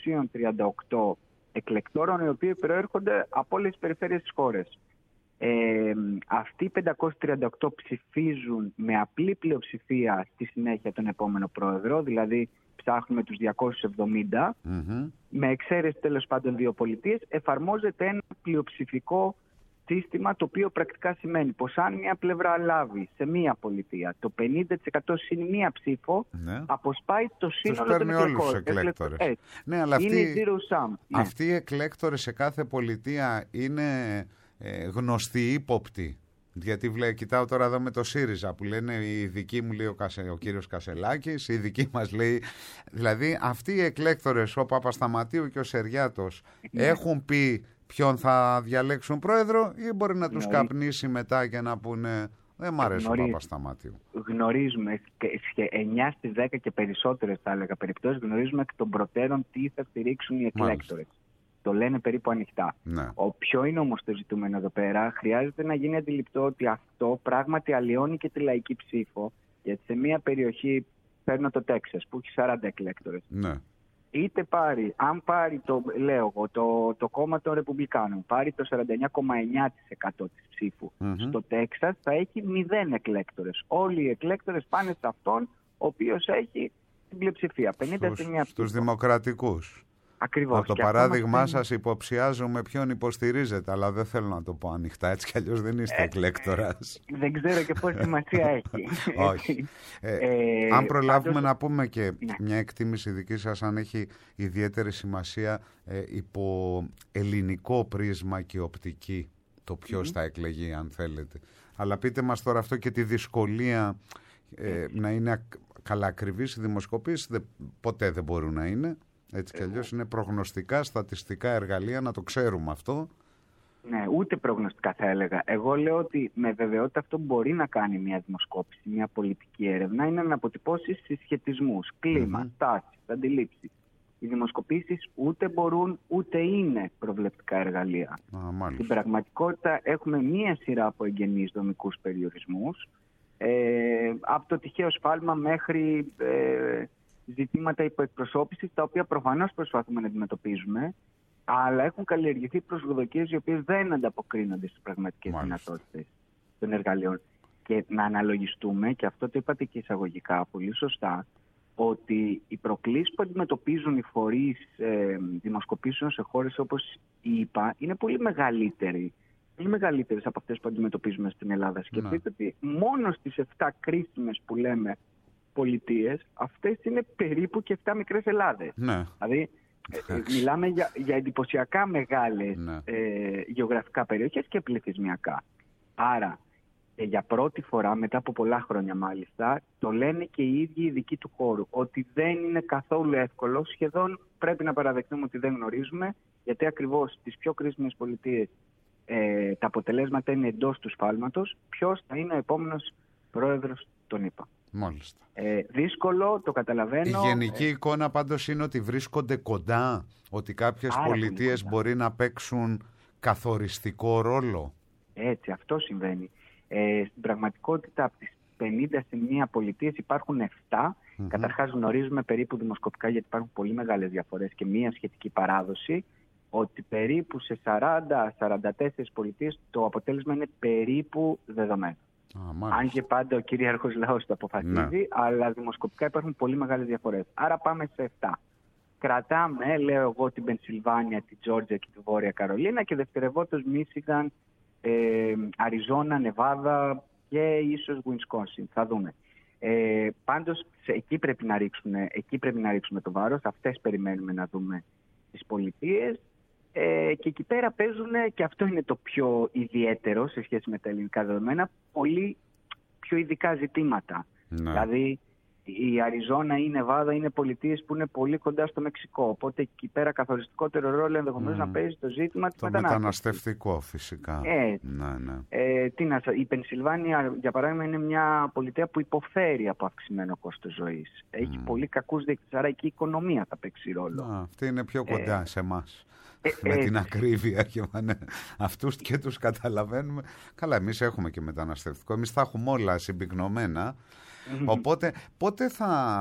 538 εκλεκτόρων, οι οποίοι προέρχονται από όλες τις περιφέρειες της χώρας. Αυτοί οι 538 ψηφίζουν με απλή πλειοψηφία στη συνέχεια τον επόμενο πρόεδρο, δηλαδή ψάχνουμε τους 270, με εξαίρεση τέλος πάντων 2 πολιτείες. Εφαρμόζεται ένα πλειοψηφικό σύστημα, το οποίο πρακτικά σημαίνει πως αν μια πλευρά λάβει σε μία πολιτεία το 50% συν μία ψήφο, αποσπάει το σύνολο των εκλεκτόρων. Ναι, αλλά είναι zero sum. Αυτοί οι εκλέκτορες σε κάθε πολιτεία είναι γνωστοί, ύποπτοι. Γιατί κοιτάω τώρα εδώ με το ΣΥΡΙΖΑ που λένε οι δικοί μου, λέει ο κύριος Κασελάκης, οι δικοί μας, λέει. Δηλαδή αυτοί οι εκλέκτορες, ο Παπασταματίου και ο Σεριάτος, έχουν πει ποιον θα διαλέξουν πρόεδρο, ή μπορεί να τους καπνίσει μετά και να πούνε δεν μ' αρέσει ο Παπασταματίου? Γνωρίζουμε, 9 στις 10 και περισσότερες θα έλεγα περιπτώσεις, γνωρίζουμε εκ των προτέρων τι θα στηρίξουν οι εκλέκτορες. Το λένε περίπου ανοιχτά. Ναι. Ποιο είναι όμως το ζητούμενο εδώ πέρα? Χρειάζεται να γίνει αντιληπτό ότι αυτό πράγματι αλλοιώνει και τη λαϊκή ψήφο. Γιατί σε μια περιοχή, παίρνω το Τέξας που έχει 40 εκλέκτορες. Ναι. Είτε αν πάρει το κόμμα των Ρεπουμπλικάνων, πάρει το 49,9% της ψήφου, στο Τέξας θα έχει 0 εκλέκτορες. Όλοι οι εκλέκτορες πάνε σε αυτόν ο οποίος έχει την πλειοψηφία. 50% στους δημοκρατικούς. Ακριβώς. Από το παράδειγμά σας υποψιάζομαι ποιον υποστηρίζετε, αλλά δεν θέλω να το πω ανοιχτά, έτσι κι αλλιώς δεν είστε εκλέκτορας. Δεν ξέρω και πώς σημασία έχει. Όχι. Αν προλάβουμε να πούμε και μια εκτίμηση δική σας, αν έχει ιδιαίτερη σημασία υπό ελληνικό πρίσμα και οπτική, το ποιος θα εκλεγεί, αν θέλετε. Αλλά πείτε μας τώρα αυτό και τη δυσκολία να είναι καλά ακριβείς οι δημοσκοπήσεις, ποτέ δεν μπορούν να είναι. Έτσι κι αλλιώς είναι προγνωστικά, στατιστικά εργαλεία, να το ξέρουμε αυτό. Ναι, ούτε προγνωστικά θα έλεγα. Εγώ λέω ότι με βεβαιότητα αυτό που μπορεί να κάνει μια δημοσκόπηση, μια πολιτική έρευνα, είναι να αποτυπώσει συσχετισμούς, κλίμα, τάσεις, αντιλήψεις. Οι δημοσκοπήσεις ούτε μπορούν ούτε είναι προβλεπτικά εργαλεία. Στην πραγματικότητα έχουμε μία σειρά από εγγενείς δομικούς περιορισμούς, από το τυχαίο σφάλμα μέχρι ζητήματα υποεκπροσώπησης, τα οποία προφανώς προσπαθούμε να αντιμετωπίζουμε. αλλά έχουν καλλιεργηθεί προσδοκίες οι οποίες δεν ανταποκρίνονται στις πραγματικές δυνατότητες των εργαλείων. Και να αναλογιστούμε, και αυτό το είπατε και εισαγωγικά πολύ σωστά, ότι οι προκλήσεις που αντιμετωπίζουν οι φορείς δημοσκοπήσεων σε χώρες όπως η ΗΠΑ είναι πολύ μεγαλύτερες από αυτές που αντιμετωπίζουμε στην Ελλάδα. Σκεφτείτε ότι μόνο στις 7 κρίσιμες που λέμε πολιτείες, αυτές είναι περίπου και 7 μικρές Ελλάδες. Ναι. Δηλαδή, μιλάμε για εντυπωσιακά μεγάλες γεωγραφικά περιοχές και πληθυσμιακά. Άρα, για πρώτη φορά, μετά από πολλά χρόνια μάλιστα, το λένε και οι ίδιοι ειδικοί του χώρου, ότι δεν είναι καθόλου εύκολο, σχεδόν πρέπει να παραδεχτούμε ότι δεν γνωρίζουμε, γιατί ακριβώς στις πιο κρίσιμες πολιτείες τα αποτελέσματα είναι εντός του σφάλματος, ποιος θα είναι ο επόμενος πρόεδρος των ΗΠΑ. Μάλιστα. Δύσκολο, το καταλαβαίνω. Η γενική εικόνα πάντως είναι ότι βρίσκονται κοντά, ότι κάποιες πολιτείες μπορεί να παίξουν καθοριστικό ρόλο. Έτσι, αυτό συμβαίνει. Στην πραγματικότητα, από τις 50 σε μία πολιτείες υπάρχουν 7. Καταρχάς γνωρίζουμε περίπου δημοσκοπικά, γιατί υπάρχουν πολύ μεγάλες διαφορές και μία σχετική παράδοση, ότι περίπου σε 40-44 πολιτείες το αποτέλεσμα είναι περίπου δεδομένο. Αν και πάντα ο κυρίαρχος λαός το αποφασίζει, αλλά δημοσκοπικά υπάρχουν πολύ μεγάλες διαφορές. Άρα πάμε σε 7. Κρατάμε, λέω εγώ, την Πενσιλβάνια, την Τζόρτζια και τη Βόρεια Καρολίνα και δευτερευόντως Μίσιγαν, Αριζόνα, Νεβάδα και ίσως Ουινσκόνσιν. Θα δούμε. Πάντως εκεί πρέπει να ρίξουμε το βάρος. Αυτές περιμένουμε να δούμε τις πολιτείες. Και εκεί πέρα παίζουν, και αυτό είναι το πιο ιδιαίτερο σε σχέση με τα ελληνικά δεδομένα, πολύ πιο ειδικά ζητήματα. Δηλαδή η Αριζόνα ή η Νεβάδα είναι πολιτείες που είναι πολύ κοντά στο Μεξικό. Οπότε εκεί πέρα καθοριστικότερο ρόλο ενδεχομένως να παίζει το ζήτημα της μετανάστευσης. Το μεταναστευτικό φυσικά. Η Πενσιλβάνια, για παράδειγμα, είναι μια πολιτεία που υποφέρει από αυξημένο κόστος ζωής. Έχει πολύ κακούς δείκτες, άρα εκεί η οικονομία θα παίξει ρόλο. Αυτή είναι πιο κοντά σε εμάς. Με την ακρίβεια και αυτούς και τους καταλαβαίνουμε. Καλά, εμείς έχουμε και μεταναστευτικό. Εμείς θα έχουμε όλα συμπυκνωμένα. Οπότε πότε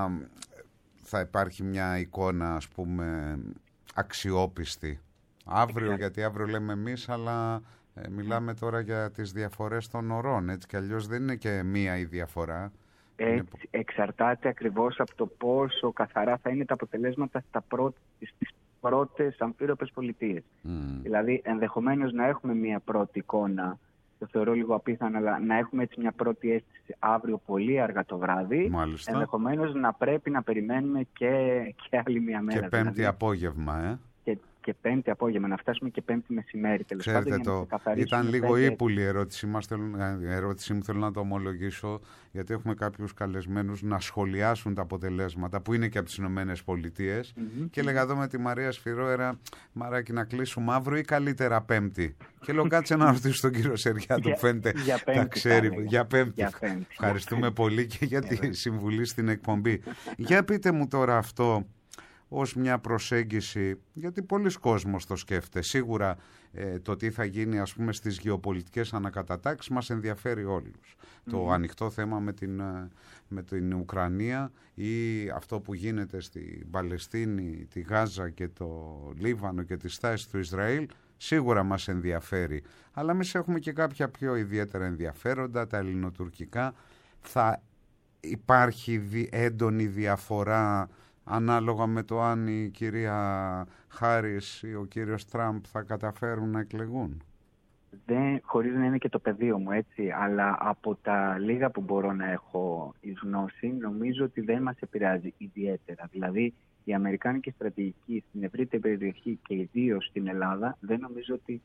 θα υπάρχει μια εικόνα, ας πούμε, αξιόπιστη? Αύριο, γιατί αύριο λέμε εμείς, αλλά μιλάμε τώρα για τις διαφορές των ωρών. Έτσι κι αλλιώς δεν είναι και μία η διαφορά. Εξαρτάται ακριβώς από το πόσο καθαρά θα είναι τα αποτελέσματα στις πρώτες αμφίροπες πολιτείες. Δηλαδή, ενδεχομένως να έχουμε μία πρώτη εικόνα, το θεωρώ λίγο απίθανο, αλλά να έχουμε έτσι μια πρώτη αίσθηση αύριο πολύ αργά το βράδυ. Μάλιστα. Ενδεχομένως να πρέπει να περιμένουμε και άλλη μια μέρα. Και Πέμπτη απόγευμα, Και Πέμπτη απόγευμα, να φτάσουμε και Πέμπτη μεσημέρι. Ξέρετε, ήταν λίγο ύπουλη η ερώτησή μου, θέλω να το ομολογήσω, γιατί έχουμε κάποιους καλεσμένους να σχολιάσουν τα αποτελέσματα που είναι και από τις Ηνωμένες Πολιτείες και έλεγα εδώ με τη Μαρία Σφυρόερα, Μαράκι, να κλείσουμε αύριο ή καλύτερα Πέμπτη? Και λέω κάτσε να ρωτήσω τον κύριο Σεριάτο, φαίνεται τα ξέρει. Για Πέμπτη. Ευχαριστούμε πολύ και για τη συμβουλή στην εκπομπή. Για πείτε μου τώρα αυτό ως μια προσέγγιση, γιατί πολλοί κόσμος το σκέφτεται. Σίγουρα το τι θα γίνει, ας πούμε, στις γεωπολιτικές ανακατατάξεις μας ενδιαφέρει όλους. Το ανοιχτό θέμα με την Ουκρανία ή αυτό που γίνεται στην Παλαιστίνη, τη Γάζα και το Λίβανο και τις θέσεις του Ισραήλ, σίγουρα μας ενδιαφέρει. Αλλά εμείς έχουμε και κάποια πιο ιδιαίτερα ενδιαφέροντα, τα ελληνοτουρκικά. Θα υπάρχει έντονη διαφορά ανάλογα με το αν η κυρία Χάρις ή ο κύριος Τραμπ θα καταφέρουν να εκλεγούν? Χωρίς να είναι και το πεδίο μου, έτσι, αλλά από τα λίγα που μπορώ να έχω η γνώση, νομίζω ότι δεν μας επηρεάζει ιδιαίτερα. Δηλαδή, η αμερικάνικη στρατηγική στην ευρύτερη περιοχή και ιδίως στην Ελλάδα, δεν νομίζω ότι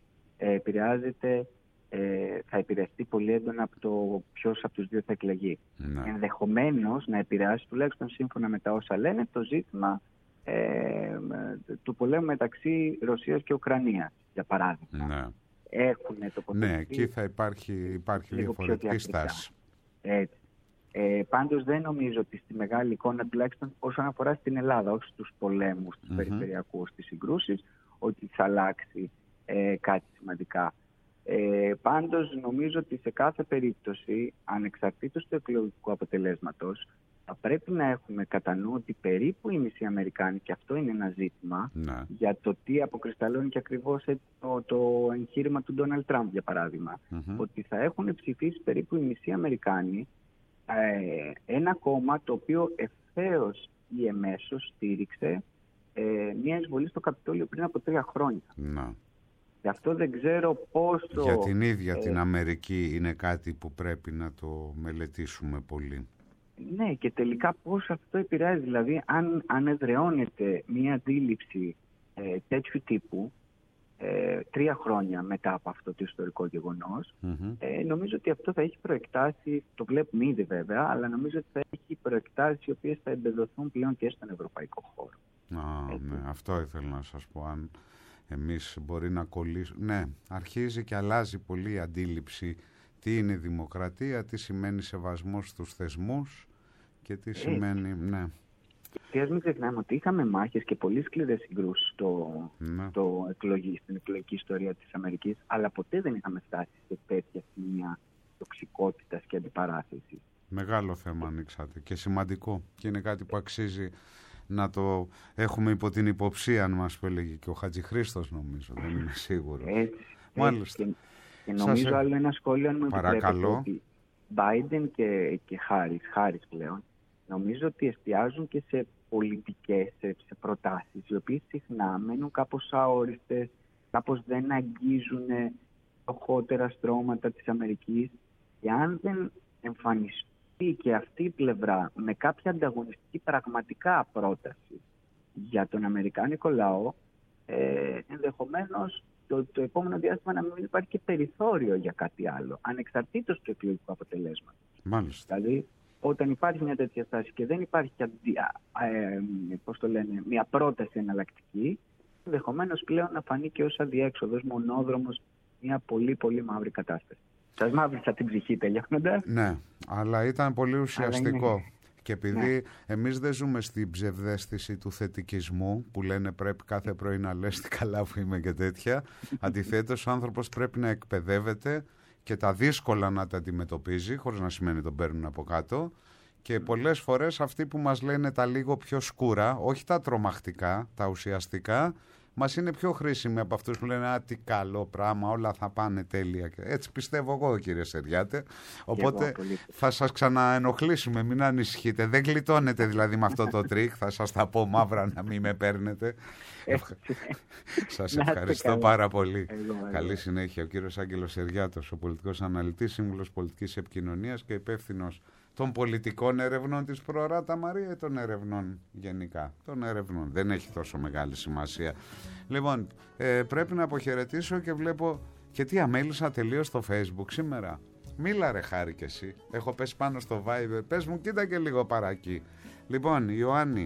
θα επηρεαστεί πολύ έντονα από το ποιος από τους δύο θα εκλεγεί. Ενδεχομένως να επηρεάσει, τουλάχιστον σύμφωνα με τα όσα λένε, το ζήτημα του πολέμου μεταξύ Ρωσίας και Ουκρανίας, για παράδειγμα. Ναι, εκεί θα υπάρχει διαφορετική στάση. Έτσι. Πάντως δεν νομίζω ότι στη μεγάλη εικόνα, τουλάχιστον όσον αφορά στην Ελλάδα, όχι στους πολέμους, τους περιφερειακούς, στις συγκρούσεις, ότι θα αλλάξει κάτι σημαντικά. Πάντως νομίζω ότι σε κάθε περίπτωση, ανεξαρτήτως του εκλογικού αποτελέσματος, Θα πρέπει να έχουμε κατά νου ότι περίπου οι μισοί Αμερικάνοι, και αυτό είναι ένα ζήτημα, για το τι αποκρισταλώνει και ακριβώς το εγχείρημα του Ντόναλντ Τραμπ, για παράδειγμα, ότι θα έχουν ψηφίσει περίπου οι μισοί Αμερικάνοι ένα κόμμα το οποίο ευθέως ή εμέσως στήριξε μια εισβολή στο Καπιτόλιο πριν από 3 χρόνια. Γι' αυτό δεν ξέρω πόσο... Για την ίδια την Αμερική είναι κάτι που πρέπει να το μελετήσουμε πολύ. Ναι, και τελικά πώς αυτό επηρεάζει. Δηλαδή, αν εδραιώνεται μια αντίληψη τέτοιου τύπου 3 χρόνια μετά από αυτό το ιστορικό γεγονός, νομίζω ότι αυτό θα έχει προεκτάσει, το βλέπουμε ήδη βέβαια, αλλά νομίζω ότι θα έχει προεκτάσει οι οποίες θα εμπεδοθούν πλέον και στον ευρωπαϊκό χώρο. Ναι, αυτό ήθελα να σας πω. Αν εμείς μπορεί να κολλήσουμε... Ναι, αρχίζει και αλλάζει πολύ η αντίληψη τι είναι δημοκρατία, τι σημαίνει σεβασμός στους θεσμούς και τι σημαίνει... Ναι. Και ας μην ξεχνάμε ότι είχαμε μάχες και πολύ σκληρές συγκρούσεις στην εκλογική ιστορία της Αμερικής, αλλά ποτέ δεν είχαμε φτάσει σε τέτοια σημεία τοξικότητας και αντιπαράθεσης. Μεγάλο θέμα ανοίξατε και σημαντικό, και είναι κάτι που αξίζει να το έχουμε υπό την υποψία, αν μας το έλεγε και ο Χατζηχρήστος, νομίζω, δεν είμαι σίγουρο. Μάλιστα. Και νομίζω άλλο ένα σχόλιο, αν μου επιτρέπετε, ότι Biden και Harris πλέον, νομίζω ότι εστιάζουν και σε πολιτικές, σε προτάσεις, οι οποίες συχνά μένουν κάπως αόριστες, κάπως δεν αγγίζουν φτωχότερα στρώματα της Αμερικής. Και αν δεν εμφανιστεί και αυτή η πλευρά με κάποια ανταγωνιστική πραγματικά πρόταση για τον αμερικάνικο λαό, ενδεχομένως το επόμενο διάστημα να μην υπάρχει και περιθώριο για κάτι άλλο, ανεξαρτήτως του εκλογικού αποτελέσματος. Μάλιστα. Δηλαδή, όταν υπάρχει μια τέτοια στάση και δεν υπάρχει μια πρόταση εναλλακτική, ενδεχομένως πλέον να φανεί και ως αδιέξοδος, μονόδρομος, μια πολύ πολύ μαύρη κατάσταση. Σας μαύρισα την ψυχή τελειώνοντας. Ναι, αλλά ήταν πολύ ουσιαστικό. Και επειδή εμείς δεν ζούμε στην ψευδαίσθηση του θετικισμού που λένε πρέπει κάθε πρωί να λες τι καλά που είμαι και τέτοια, αντιθέτως ο άνθρωπος πρέπει να εκπαιδεύεται και τα δύσκολα να τα αντιμετωπίζει, χωρίς να σημαίνει τον παίρνουν από κάτω, και πολλές φορές αυτοί που μας λένε τα λίγο πιο σκούρα, όχι τα τρομακτικά, τα ουσιαστικά, μας είναι πιο χρήσιμοι από αυτούς που λένε τι καλό πράγμα, όλα θα πάνε τέλεια. Έτσι πιστεύω εγώ, κύριε Σεριάτε. Οπότε θα σας ξαναενοχλήσουμε, μην ανησυχείτε. Δεν γλιτώνετε δηλαδή με αυτό το τρίκ, θα σας τα πω μαύρα να μην με παίρνετε. Σας ευχαριστώ πάρα πολύ. Καλή συνέχεια. Ο κύριος Άγγελος Σεριάτος, ο πολιτικός αναλυτής, σύμβουλος πολιτικής επικοινωνίας και υπεύθυνος των πολιτικών ερευνών της Προοράτα Μαρία ή των ερευνών γενικά? Των ερευνών. Δεν έχει τόσο μεγάλη σημασία. Λοιπόν, πρέπει να αποχαιρετήσω και βλέπω και τι αμέλησα τελείως στο Facebook σήμερα. Μίλα ρε Χάρη κι εσύ. Έχω πέσει πάνω στο Viber. Πες μου, κοίτα και λίγο παρακεί. Λοιπόν, Ιωάννη,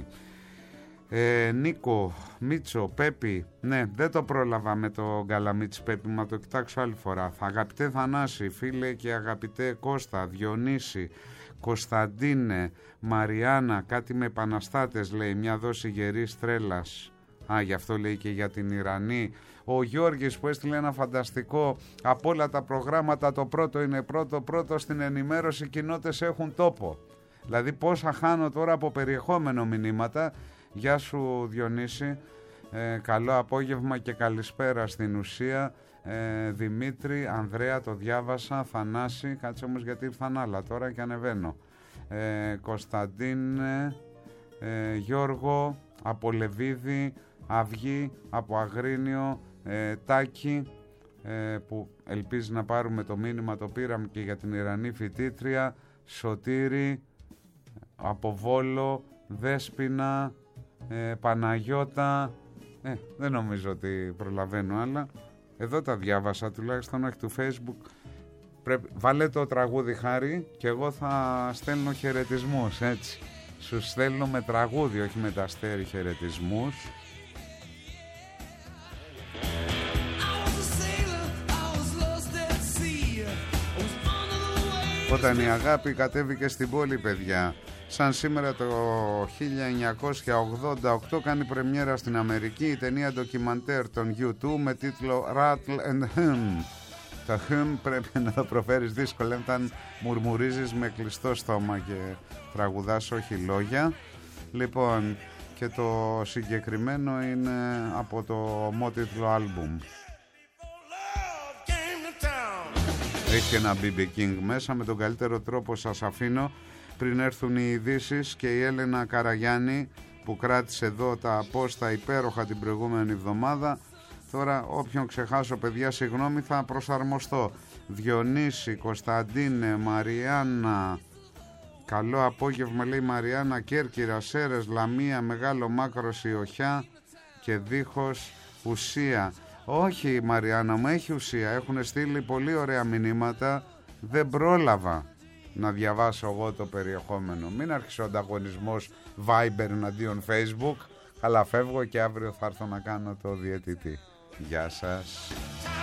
Νίκο, Μίτσο, Πέπη. Ναι, δεν το πρόλαβα με το Γκαλαμίτσι Πέπη, μα το κοιτάξω άλλη φορά. Αγαπητέ Θανάση, φίλε και αγαπητέ Κώστα, Διονύση, Κωνσταντίνε, Μαριάννα, κάτι με επαναστάτες λέει, μια δόση γερής τρέλας. Γι' αυτό λέει και για την Ιρανή. Ο Γιώργης που έστειλε ένα φανταστικό, από όλα τα προγράμματα το πρώτο είναι πρώτο στην ενημέρωση, οι κοινότητες έχουν τόπο. Δηλαδή πόσα χάνω τώρα από περιεχόμενο μηνύματα. Γεια σου Διονύση, καλό απόγευμα και καλησπέρα στην ουσία. Δημήτρη, Ανδρέα, το διάβασα. Θανάση, κάτσε όμως γιατί ήρθαν άλλα τώρα και ανεβαίνω. Κωνσταντίνε, Γιώργο, από Λεβίδη, Αυγή, από Αγρίνιο, Τάκη, που ελπίζει να πάρουμε το μήνυμα, το πήραμε και για την Ιρανή φοιτήτρια, Σωτήρη, από Βόλο, Δέσποινα, Παναγιώτα, δεν νομίζω ότι προλαβαίνω άλλα. Εδώ τα διάβασα, τουλάχιστον όχι του Facebook. Βάλε το τραγούδι Χάρη και εγώ θα στέλνω χαιρετισμούς, έτσι. Σου στέλνω με τραγούδι, όχι με τα αστέρι, χαιρετισμούς. Όταν η αγάπη κατέβηκε στην πόλη, παιδιά. Σαν σήμερα το 1988 κάνει πρεμιέρα στην Αμερική η ταινία ντοκιμαντέρ των U2 με τίτλο Rattle and Hum. Το πρέπει να το προφέρεις δύσκολα όταν μουρμουρίζεις με κλειστό στόμα και τραγουδάς όχι λόγια. Λοιπόν, και το συγκεκριμένο είναι από το ομότιτλο άλμπουμ. Έχει ένα BB King μέσα. Με τον καλύτερο τρόπο σας αφήνω πριν έρθουν οι ειδήσεις και η Έλενα Καραγιάννη που κράτησε εδώ τα απόστα υπέροχα την προηγούμενη εβδομάδα. Τώρα όποιον ξεχάσω παιδιά συγγνώμη, θα προσαρμοστώ. Διονύση, Κωνσταντίνε, Μαριάννα, καλό απόγευμα λέει Μαριάννα, Κέρκυρα, Σέρες, Λαμία, Μεγάλο Μάκρος, Ιοχιά και δίχως ουσία. Όχι Μαριάννα μου, έχει ουσία, έχουν στείλει πολύ ωραία μηνύματα, δεν πρόλαβα να διαβάσω εγώ το περιεχόμενο. Μην άρχισε ο ανταγωνισμός Viber εναντίον Facebook. Αλλά φεύγω και αύριο θα έρθω να κάνω το διαιτητή. Γεια σας.